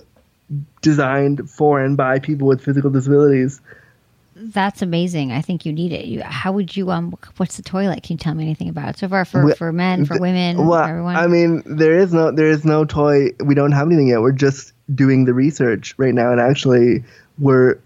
designed for and by people with physical disabilities. That's amazing. I think you need it. You, how would you, um, what's the toy like? Can you tell me anything about it so far for, We- for men, for women, Well, for everyone? I mean, there is no there is no toy. We don't have anything yet. We're just doing the research right now, and actually, we're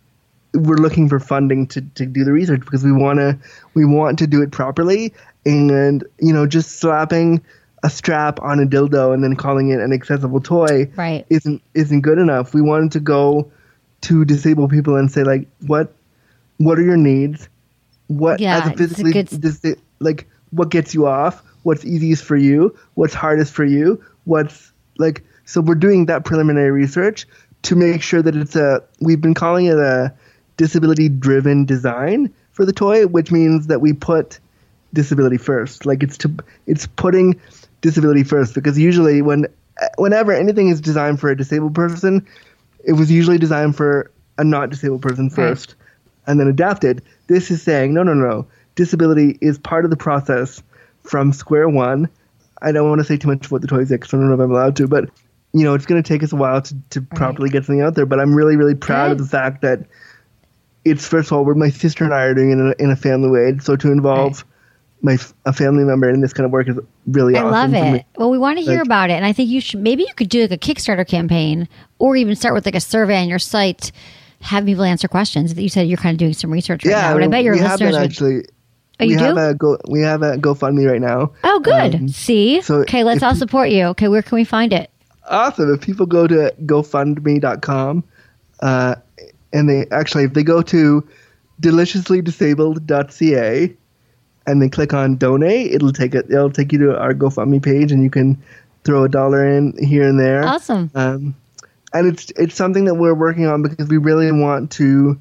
we're looking for funding to, to do the research because we want to we want to do it properly, and you know, just slapping a strap on a dildo and then calling it an accessible toy Right. isn't isn't good enough. We wanted to go to disabled people and say, like, what what are your needs? What Yeah, as a it's a physically good- disa- like what gets you off? What's easiest for you? What's hardest for you? What's like so we're doing that preliminary research to make sure that it's a we've been calling it a disability driven design for the toy, which means that we put disability first. Like it's to it's putting disability first, because usually when whenever anything is designed for a disabled person, it was usually designed for a not disabled person first and then adapted. This is saying no no no. Disability is part of the process from square one. I don't want to say too much about the toys yet because I don't know if I'm allowed to, but you know, it's going to take us a while to, to properly get something out there. But I'm really, really proud of Good. the fact that it's, first of all, we're, my sister and I are doing it in a, in a family way. So to involve my a family member in this kind of work is really I awesome. love for it. me. Well, we want to hear Like- about it. And I think you should, maybe you could do like a Kickstarter campaign or even start with like a survey on your site, have people answer questions. You said you're kind of doing some research right Yeah, now. And I bet your we have listeners been would. actually. Oh, we you have do? a go. We have a GoFundMe right now. Oh, good. Um, See? so okay, let's if all you- support you. Okay, where can we find it? Awesome. If people go to GoFundMe dot com, uh, and they actually, if they go to deliciously disabled dot c a and they click on donate, it'll take it. It'll take you to our GoFundMe page, and you can throw a dollar in here and there. Awesome. Um, and it's it's something that we're working on because we really want to.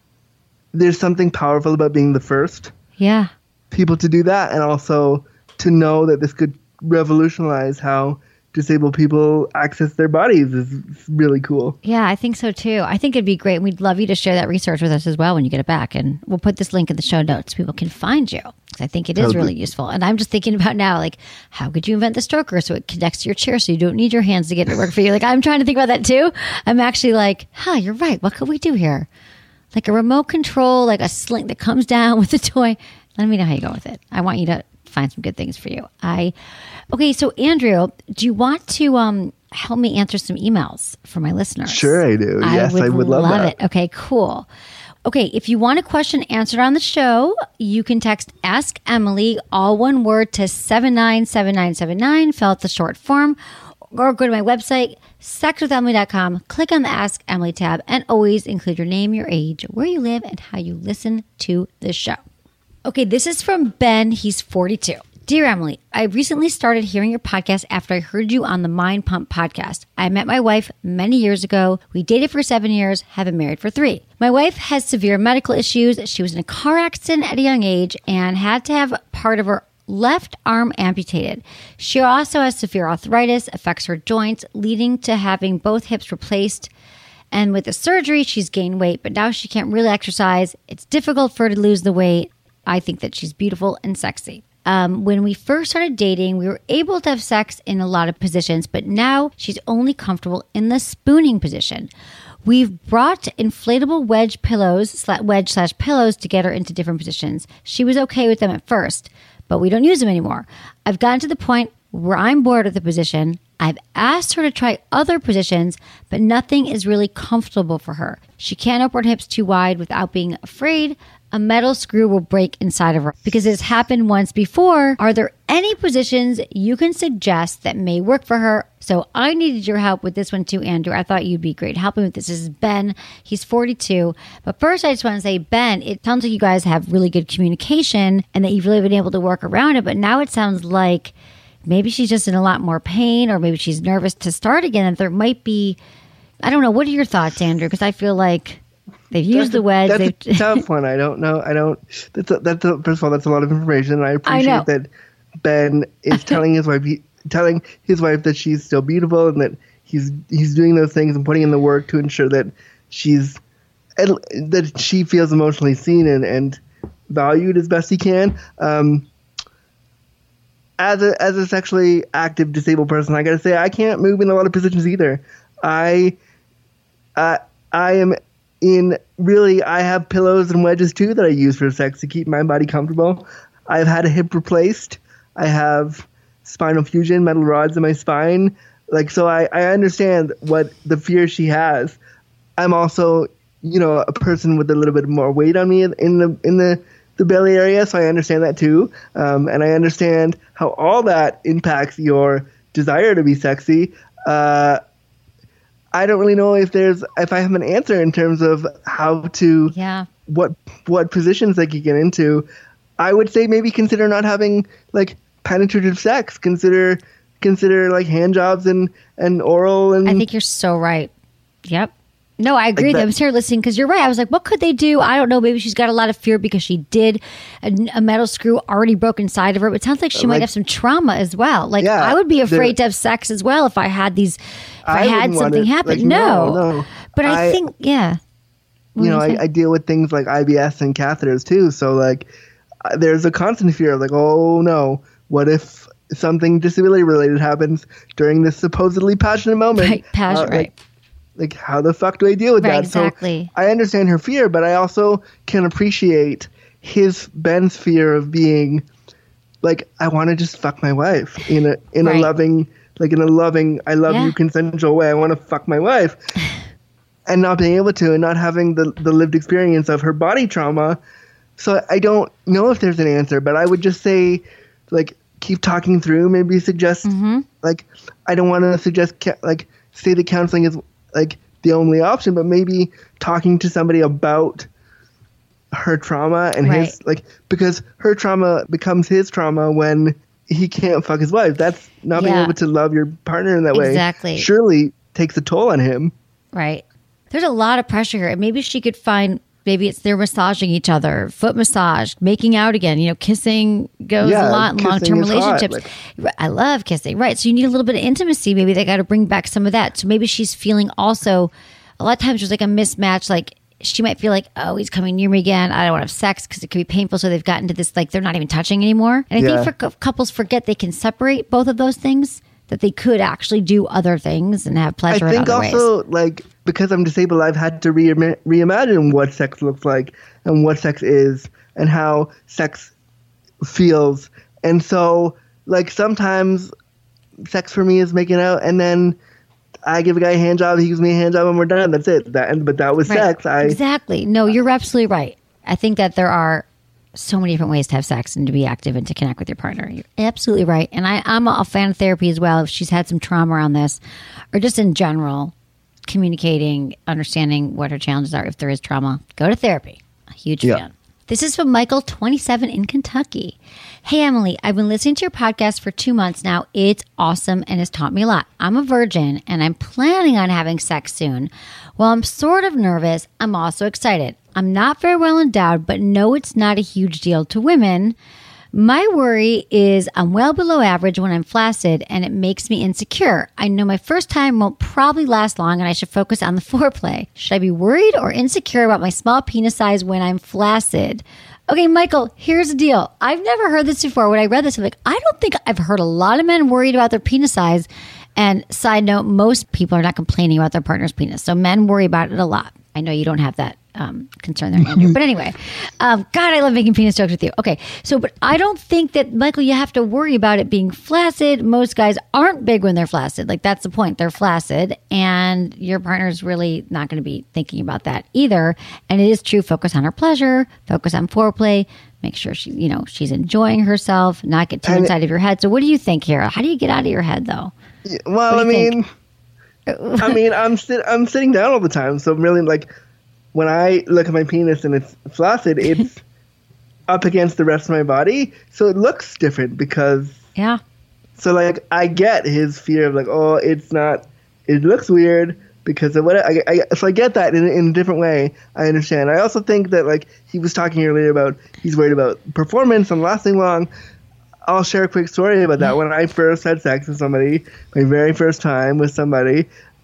There's something powerful about being the first Yeah. people to do that, and also to know that this could revolutionize how disabled people access their bodies is really cool. Yeah, I think so too. I think it'd be great. We'd love you to share that research with us as well when you get it back. And we'll put this link in the show notes so people can find you. 'Cause I think it is Totally. really useful. And I'm just thinking about now, like, how could you invent the stroker so it connects to your chair so you don't need your hands to get it to work for you? Like, I'm trying to think about that too. I'm actually like, huh, you're right. What could we do here? Like a remote control, like a sling that comes down with the toy. Let me know how you go with it. I want you to find some good things for you. I okay. So Andrew, do you want to um help me answer some emails for my listeners? Sure, I do. Yes, I would love that. it. Okay, cool. Okay, if you want a question answered on the show, you can text Ask Emily, all one word, to seven nine seven nine seven nine. Fill out the short form, or go to my website, sex with emily dot com. Click on the Ask Emily tab, and always include your name, your age, where you live, and how you listen to the show. Okay, this is from Ben. He's forty-two. Dear Emily, I recently started hearing your podcast after I heard you on the Mind Pump podcast. I met my wife many years ago. We dated for seven years, have been married for three. My wife has severe medical issues. She was in a car accident at a young age and had to have part of her left arm amputated. She also has severe arthritis, affects her joints, leading to having both hips replaced. And with the surgery, she's gained weight, but now she can't really exercise. It's difficult for her to lose the weight. I think that she's beautiful and sexy. Um, when we first started dating, we were able to have sex in a lot of positions, but now she's only comfortable in the spooning position. We've brought inflatable wedge pillows, sla- wedge slash pillows to get her into different positions. She was okay with them at first, but we don't use them anymore. I've gotten to the point where I'm bored with the position. I've asked her to try other positions, but nothing is really comfortable for her. She can't open her hips too wide without being afraid a metal screw will break inside of her. Because it's happened once before, are there any positions you can suggest that may work for her? So I needed your help with this one too, Andrew. I thought you'd be great helping with this. This is Ben. He's forty-two. But first, I just want to say, Ben, it sounds like you guys have really good communication and that you've really been able to work around it. But now it sounds like maybe she's just in a lot more pain, or maybe she's nervous to start again. And there might be, I don't know. What are your thoughts, Andrew? Because I feel like they've used That's the wedge. A, that's they've a tough one. I don't know. I don't. That's a, that's a, first of all, that's a lot of information, and I I know. appreciate that Ben is telling his wife, he, telling his wife that she's still beautiful, and that he's he's doing those things and putting in the work to ensure that she's that she feels emotionally seen and, and valued as best he can. Um, as a as a sexually active disabled person, I got to say I can't move in a lot of positions either. I I I am. In really, I have pillows and wedges too that I use for sex to keep my body comfortable. I've had a hip replaced. I have spinal fusion, metal rods in my spine. Like, so I, I understand what the fear she has. I'm also, you know, a person with a little bit more weight on me in the in the, the belly area, so I understand that too. Um, and I understand how all that impacts your desire to be sexy. Uh, I don't really know if there's if I have an answer in terms of how to yeah. what what positions they could get into. I would say maybe consider not having like penetrative sex. Consider consider like hand jobs and, and oral and I think you're so right. Yep. No, I agree. Like that- I was here listening because you're right. I was like, what could they do? I don't know. Maybe she's got a lot of fear because she did a, a metal screw already broke inside of her. But it sounds like she might Like- have some trauma as well. Like Yeah, I would be afraid there- to have sex as well if I had these. If I, I had wouldn't want something it. happen. Like, no. no, no. But I, I- think yeah. What you know, were I, saying? I deal with things like I B S and catheters too. So like, uh, there's a constant fear of like, oh no, what if something disability related happens during this supposedly passionate moment? Right, passion, Uh, right. Like, like, how the fuck do I deal with Right, that? exactly. So I understand her fear, but I also can appreciate his Ben's fear of being like I want to just fuck my wife in a in Right. a loving, like in a loving, I love Yeah. you consensual way. I want to fuck my wife, and not being able to, and not having the the lived experience of her body trauma. So I don't know if there's an answer, but I would just say, like, keep talking through. Maybe suggest, Mm-hmm. like, I don't want to suggest, ca- like, say that counseling is like the only option, but maybe talking to somebody about her trauma and Right. his, like, because her trauma becomes his trauma when he can't fuck his wife. That's not being Yeah. able to love your partner in that way. Exactly. Surely takes a toll on him. Right. There's a lot of pressure here. And maybe she could find, maybe it's they're massaging each other, foot massage, making out again. You know, kissing goes Yeah, a lot in kissing long-term is hot, relationships. Right, I love kissing. Right. So you need a little bit of intimacy. Maybe they got to bring back some of that. So maybe she's feeling also, a lot of times there's like a mismatch. Like she might feel like, oh, he's coming near me again. I don't want to have sex because it could be painful. So they've gotten to this, like they're not even touching anymore. And I Yeah. think for cou- couples forget they can separate both of those things, that they could actually do other things and have I pleasure in think other ways. also, like, because I'm disabled, I've had to re- reimagine what sex looks like and what sex is and how sex feels. And so, like, sometimes sex for me is making out, and then I give a guy a hand job, he gives me a hand job, and we're done. That's it. That, and, but that was Right. sex. I Exactly. No, you're absolutely right. I think that there are so many different ways to have sex and to be active and to connect with your partner. You're absolutely right. And I, I'm a fan of therapy as well. If she's had some trauma around this, or just in general, communicating, understanding what her challenges are. If there is trauma, go to therapy. A huge Yeah. fan. This is from Michael, twenty-seven, in Kentucky. Hey, Emily, I've been listening to your podcast for two months now. It's awesome and has taught me a lot. I'm a virgin and I'm planning on having sex soon. While I'm sort of nervous, I'm also excited. I'm not very well endowed, but know it's not a huge deal to women. My worry is I'm well below average when I'm flaccid, and it makes me insecure. I know my first time won't probably last long, and I should focus on the foreplay. Should I be worried or insecure about my small penis size when I'm flaccid? Okay, Michael, here's the deal. I've never heard this before. When I read this, I'm like, I don't think I've heard a lot of men worried about their penis size. And side note, most people are not complaining about their partner's penis. So men worry about it a lot. I know you don't have that um, concern there, Andrew. But anyway, um, God, I love making penis jokes with you. Okay, so, but I don't think that, Michael, you have to worry about it being flaccid. Most guys aren't big when they're flaccid. Like, that's the point. They're flaccid. And your partner's really not going to be thinking about that either. And it is true. Focus on her pleasure. Focus on foreplay. Make sure she, you know, she's enjoying herself, not get too And- inside of your head. So what do you think, Kara? How do you get out of your head, though? Well, What I do you mean, think? I mean, I'm sit- I'm sitting down all the time, so I'm really like, when I look at my penis and it's flaccid, it's up against the rest of my body, so it looks different because. Yeah. So like, I get his fear of like, oh, it's not, it looks weird because of what I, I so I get that in, in a different way. I understand. I also think that like he was talking earlier about he's worried about performance and lasting long. I'll share a quick story about that. When I first had sex with somebody, my very first time with somebody,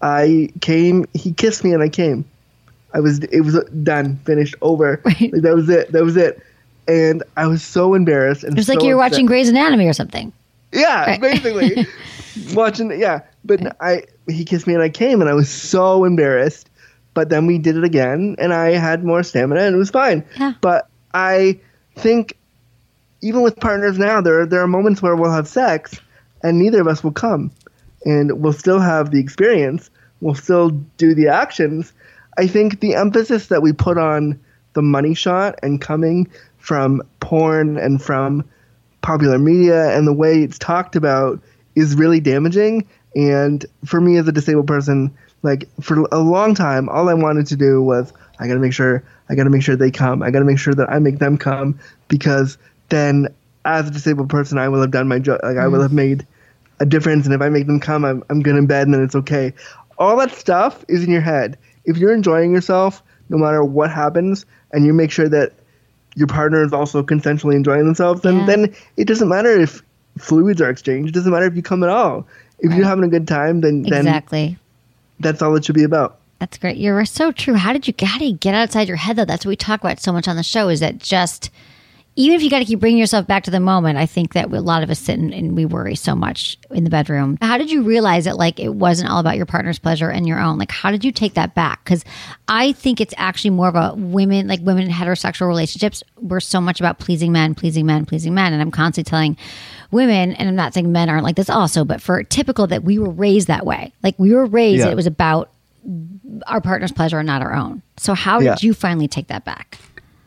I came, he kissed me and I came. I was, it was done, finished, over. Right. Like, that was it. That was it. And I was so embarrassed. And It was like so you were upset. watching Grey's Anatomy or something. Yeah, Right. basically. Watching, yeah. But I, he kissed me and I came and I was so embarrassed. But then we did it again and I had more stamina and it was fine. Yeah. But I think even with partners now, there there are moments where we'll have sex and neither of us will come. And we'll still have the experience. We'll still do the actions. I think the emphasis that we put on the money shot and coming from porn and from popular media and the way it's talked about is really damaging. And for me as a disabled person, like for a long time, all I wanted to do was I got to make sure I got to make sure they come. I got to make sure that I make them come, because then as a disabled person, I will have done my job. Like I will have made a difference. And if I make them come, I'm, I'm good in bed and then it's okay. All that stuff is in your head. If you're enjoying yourself, no matter what happens, and you make sure that your partner is also consensually enjoying themselves, then, Yeah. then it doesn't matter if fluids are exchanged. It doesn't matter if you come at all. If Right. you're having a good time, then, then Exactly. that's all it should be about. That's great. You're so true. How did you how do you get outside your head though? That's what we talk about so much on the show, is that just even if you got to keep bringing yourself back to the moment, I think that a lot of us sit and, and we worry so much in the bedroom. How did you realize that like it wasn't all about your partner's pleasure and your own? Like, how did you take that back? Because I think it's actually more of a women, like women in heterosexual relationships, we're so much about pleasing men, pleasing men, pleasing men. And I'm constantly telling women, and I'm not saying men aren't like this also, but for typical that we were raised that way. Like we were raised Yeah. that it was about our partner's pleasure and not our own. So how did Yeah. you finally take that back?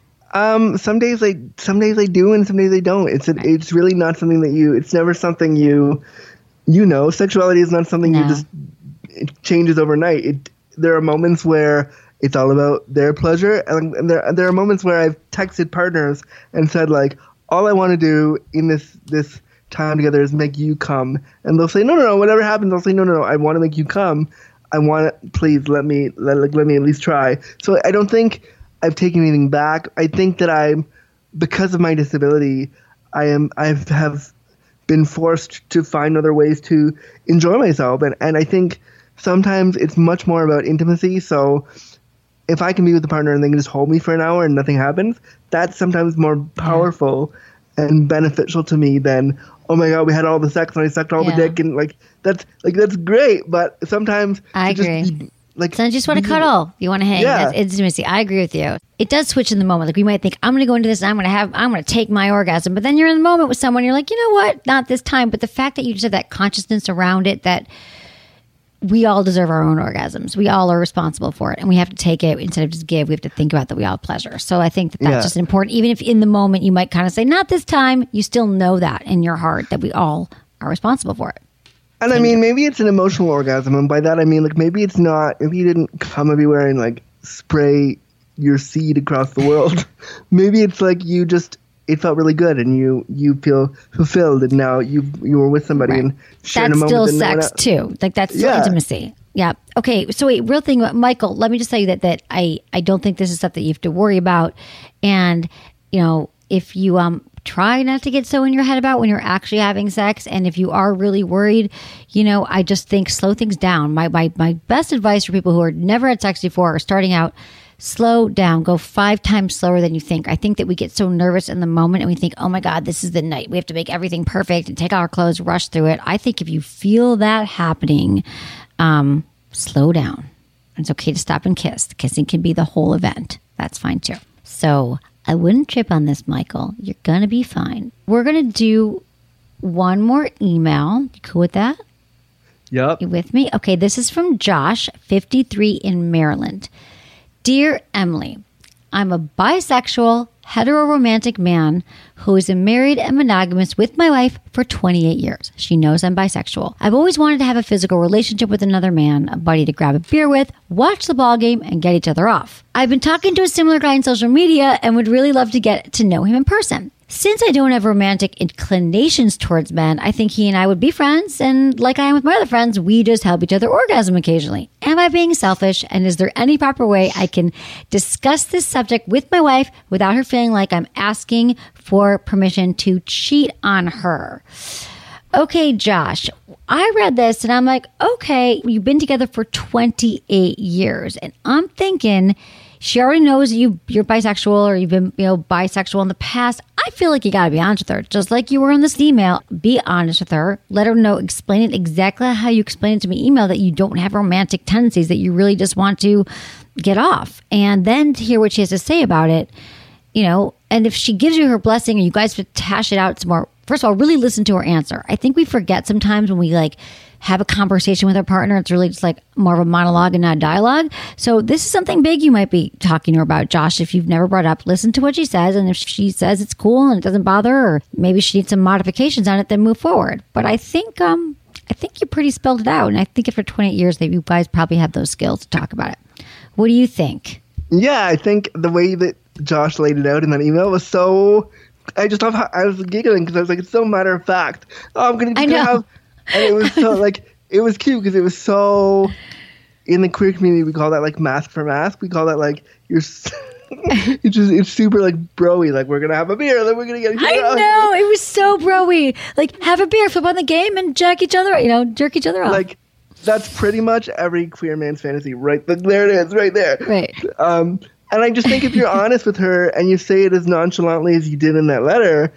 Um, some days I some days I do and some days I don't. It's a, it's really not something that you. It's never something you you know. Sexuality is not something No. you just. It changes overnight. It there are moments where it's all about their pleasure, and, and there there are moments where I've texted partners and said like, all I want to do in this this time together is make you come, and they'll say no no no whatever happens I'll say no no no I want to make you come. I want to please let me let like, let me at least try. So I don't think I've taken anything back. I think that I'm, because of my disability, I am I have been forced to find other ways to enjoy myself, and and I think sometimes it's much more about intimacy. So if I can be with a partner and they can just hold me for an hour and nothing happens, that's sometimes more powerful and beneficial to me than, oh my God, we had all the sex and I sucked all Yeah. the dick, and like that's like that's great, but sometimes I to just agree. be, like So you just want to be- cuddle. You want to hang. Yeah. That's intimacy. I agree with you. It does switch in the moment. Like we might think, I'm going to go into this and I'm going to have, I'm going to take my orgasm. But then you're in the moment with someone. You're like, you know what? Not this time. But the fact that you just have that consciousness around it, that we all deserve our own orgasms. We all are responsible for it. And we have to take it instead of just give. We have to think about that we all have pleasure. So I think that that's Yeah. just important. Even if in the moment you might kind of say, not this time, you still know that in your heart that we all are responsible for it. And I mean, maybe it's an emotional orgasm, and by that I mean, like, maybe it's not. Maybe you didn't come everywhere and like spray your seed across the world. Maybe it's like you just it felt really good, and you you feel fulfilled, and now you you were with somebody Right. and shared That's a still moment. that no one sex else- too. Like that's still Yeah. intimacy. Yeah. Okay. So wait, real thing, Michael. Let me just tell you that that I I don't think this is stuff that you have to worry about, and you know if you um try not to get so in your head about when you're actually having sex, and if you are really worried, you know I just think slow things down. My my my best advice for people who are never had sex before or starting out. Slow down. Go five times slower than you think. I think that we get so nervous in the moment and we think, oh my God, this is the night. We have to make everything perfect and take out our clothes, rush through it. I think if you feel that happening, um, slow down. It's okay to stop and kiss. Kissing can be the whole event. That's fine too. So I wouldn't trip on this, Michael. You're going to be fine. We're going to do one more email. You cool with that? Yep. You with me? Okay, this is from Josh, fifty-three in Maryland. Dear Emily, I'm a bisexual, heteroromantic man who is married and monogamous with my wife for twenty-eight years. She knows I'm bisexual. I've always wanted to have a physical relationship with another man, a buddy to grab a beer with, watch the ball game, and get each other off. I've been talking to a similar guy on social media and would really love to get to know him in person. Since I don't have romantic inclinations towards men, I think he and I would be friends, and like I am with my other friends, we just help each other orgasm occasionally. Am I being selfish, and is there any proper way I can discuss this subject with my wife without her feeling like I'm asking for permission to cheat on her? Okay, Josh, I read this and I'm like, okay, you've been together for twenty-eight years, and I'm thinking she already knows you you're bisexual or you've been you know bisexual in the past. I feel like you got to be honest with her, just like you were in this email. Be honest with her. Let her know. Explain it exactly how you explained it to me. Email that you don't have romantic tendencies, that you really just want to get off, and then to hear what she has to say about it. You know, and if she gives you her blessing, and you guys would hash it out some more. First of all, really listen to her answer. I think we forget sometimes when we like have a conversation with our partner, it's really just like more of a monologue and not dialogue. So this is something big you might be talking to her about, Josh. If you've never brought up, listen to what she says. And if she says it's cool and it doesn't bother her, or maybe she needs some modifications on it, then move forward. But I think, um, I think you pretty spelled it out. And I think after twenty-eight years that you guys probably have those skills to talk about it. What do you think? Yeah, I think the way that Josh laid it out in that email was so. I just love how I was giggling because I was like, it's so matter of fact. Oh, I'm gonna, I gonna know. have, and it was so like it was cute because it was so. In the queer community, we call that like mask for mask. We call that like you're. s- it's just it's super like broy. Like we're gonna have a beer, then we're gonna get. I know, it was so bro-y. Like have a beer, flip on the game, and jack each other, you know, jerk each other off. Like that's pretty much every queer man's fantasy, right? There it is, right there. Right. Um, And I just think if you're honest with her and you say it as nonchalantly as you did in that letter,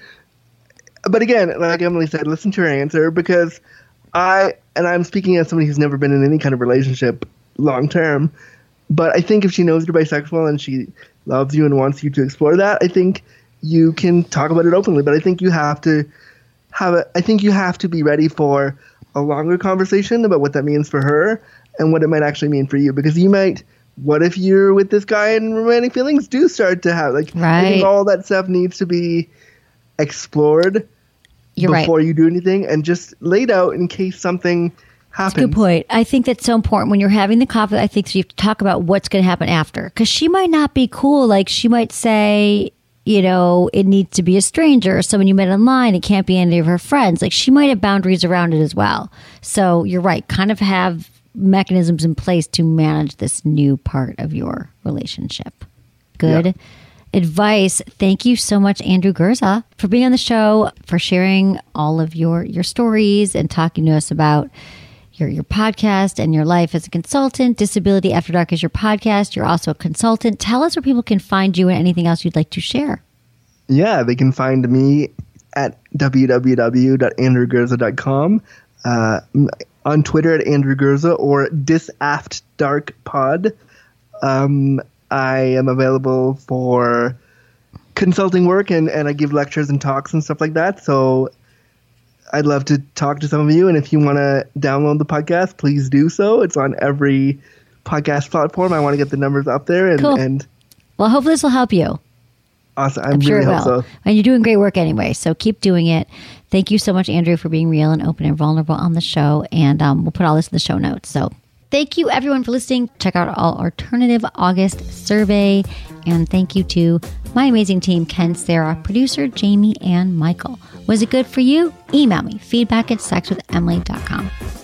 but again, like Emily said, listen to her answer, because I, and I'm speaking as somebody who's never been in any kind of relationship long term, but I think if she knows you're bisexual and she loves you and wants you to explore that, I think you can talk about it openly. But I think you have to have a, I think you have to be ready for a longer conversation about what that means for her and what it might actually mean for you, because you might, what if you're with this guy and romantic feelings do start to have, like, right. I think all that stuff needs to be explored You're before right. you do anything, and just laid out in case something happens. That's a good point. I think that's so important when you're having the conflict. I think you have to talk about what's going to happen after, because she might not be cool. Like, she might say, you know, it needs to be a stranger or someone you met online. It can't be any of her friends. Like, she might have boundaries around it as well. So you're right. Kind of have mechanisms in place to manage this new part of your relationship. Good yeah. advice. Thank you so much, Andrew Gurza, for being on the show, for sharing all of your, your stories and talking to us about your, your podcast and your life as a consultant. Disability After Dark is your podcast. You're also a consultant. Tell us where people can find you and anything else you'd like to share. Yeah, they can find me at w w w dot andrew gurza dot com, uh, on Twitter at Andrew Gurza, or disaftdarkpod. Um, I am available for consulting work, and, and I give lectures and talks and stuff like that. So I'd love to talk to some of you. And if you want to download the podcast, please do so. It's on every podcast platform. I want to get the numbers up there. And, cool. and well, hopefully this will help you. Awesome. I'm, I'm sure really it will. hope so. And you're doing great work anyway, so keep doing it. Thank you so much, Andrew, for being real and open and vulnerable on the show. And um, we'll put all this in the show notes. So thank you, everyone, for listening. Check out our Alternative August survey. And thank you to my amazing team, Ken, Sarah, producer, Jamie, and Michael. Was it good for you? Email me, feedback at sex with emily dot com.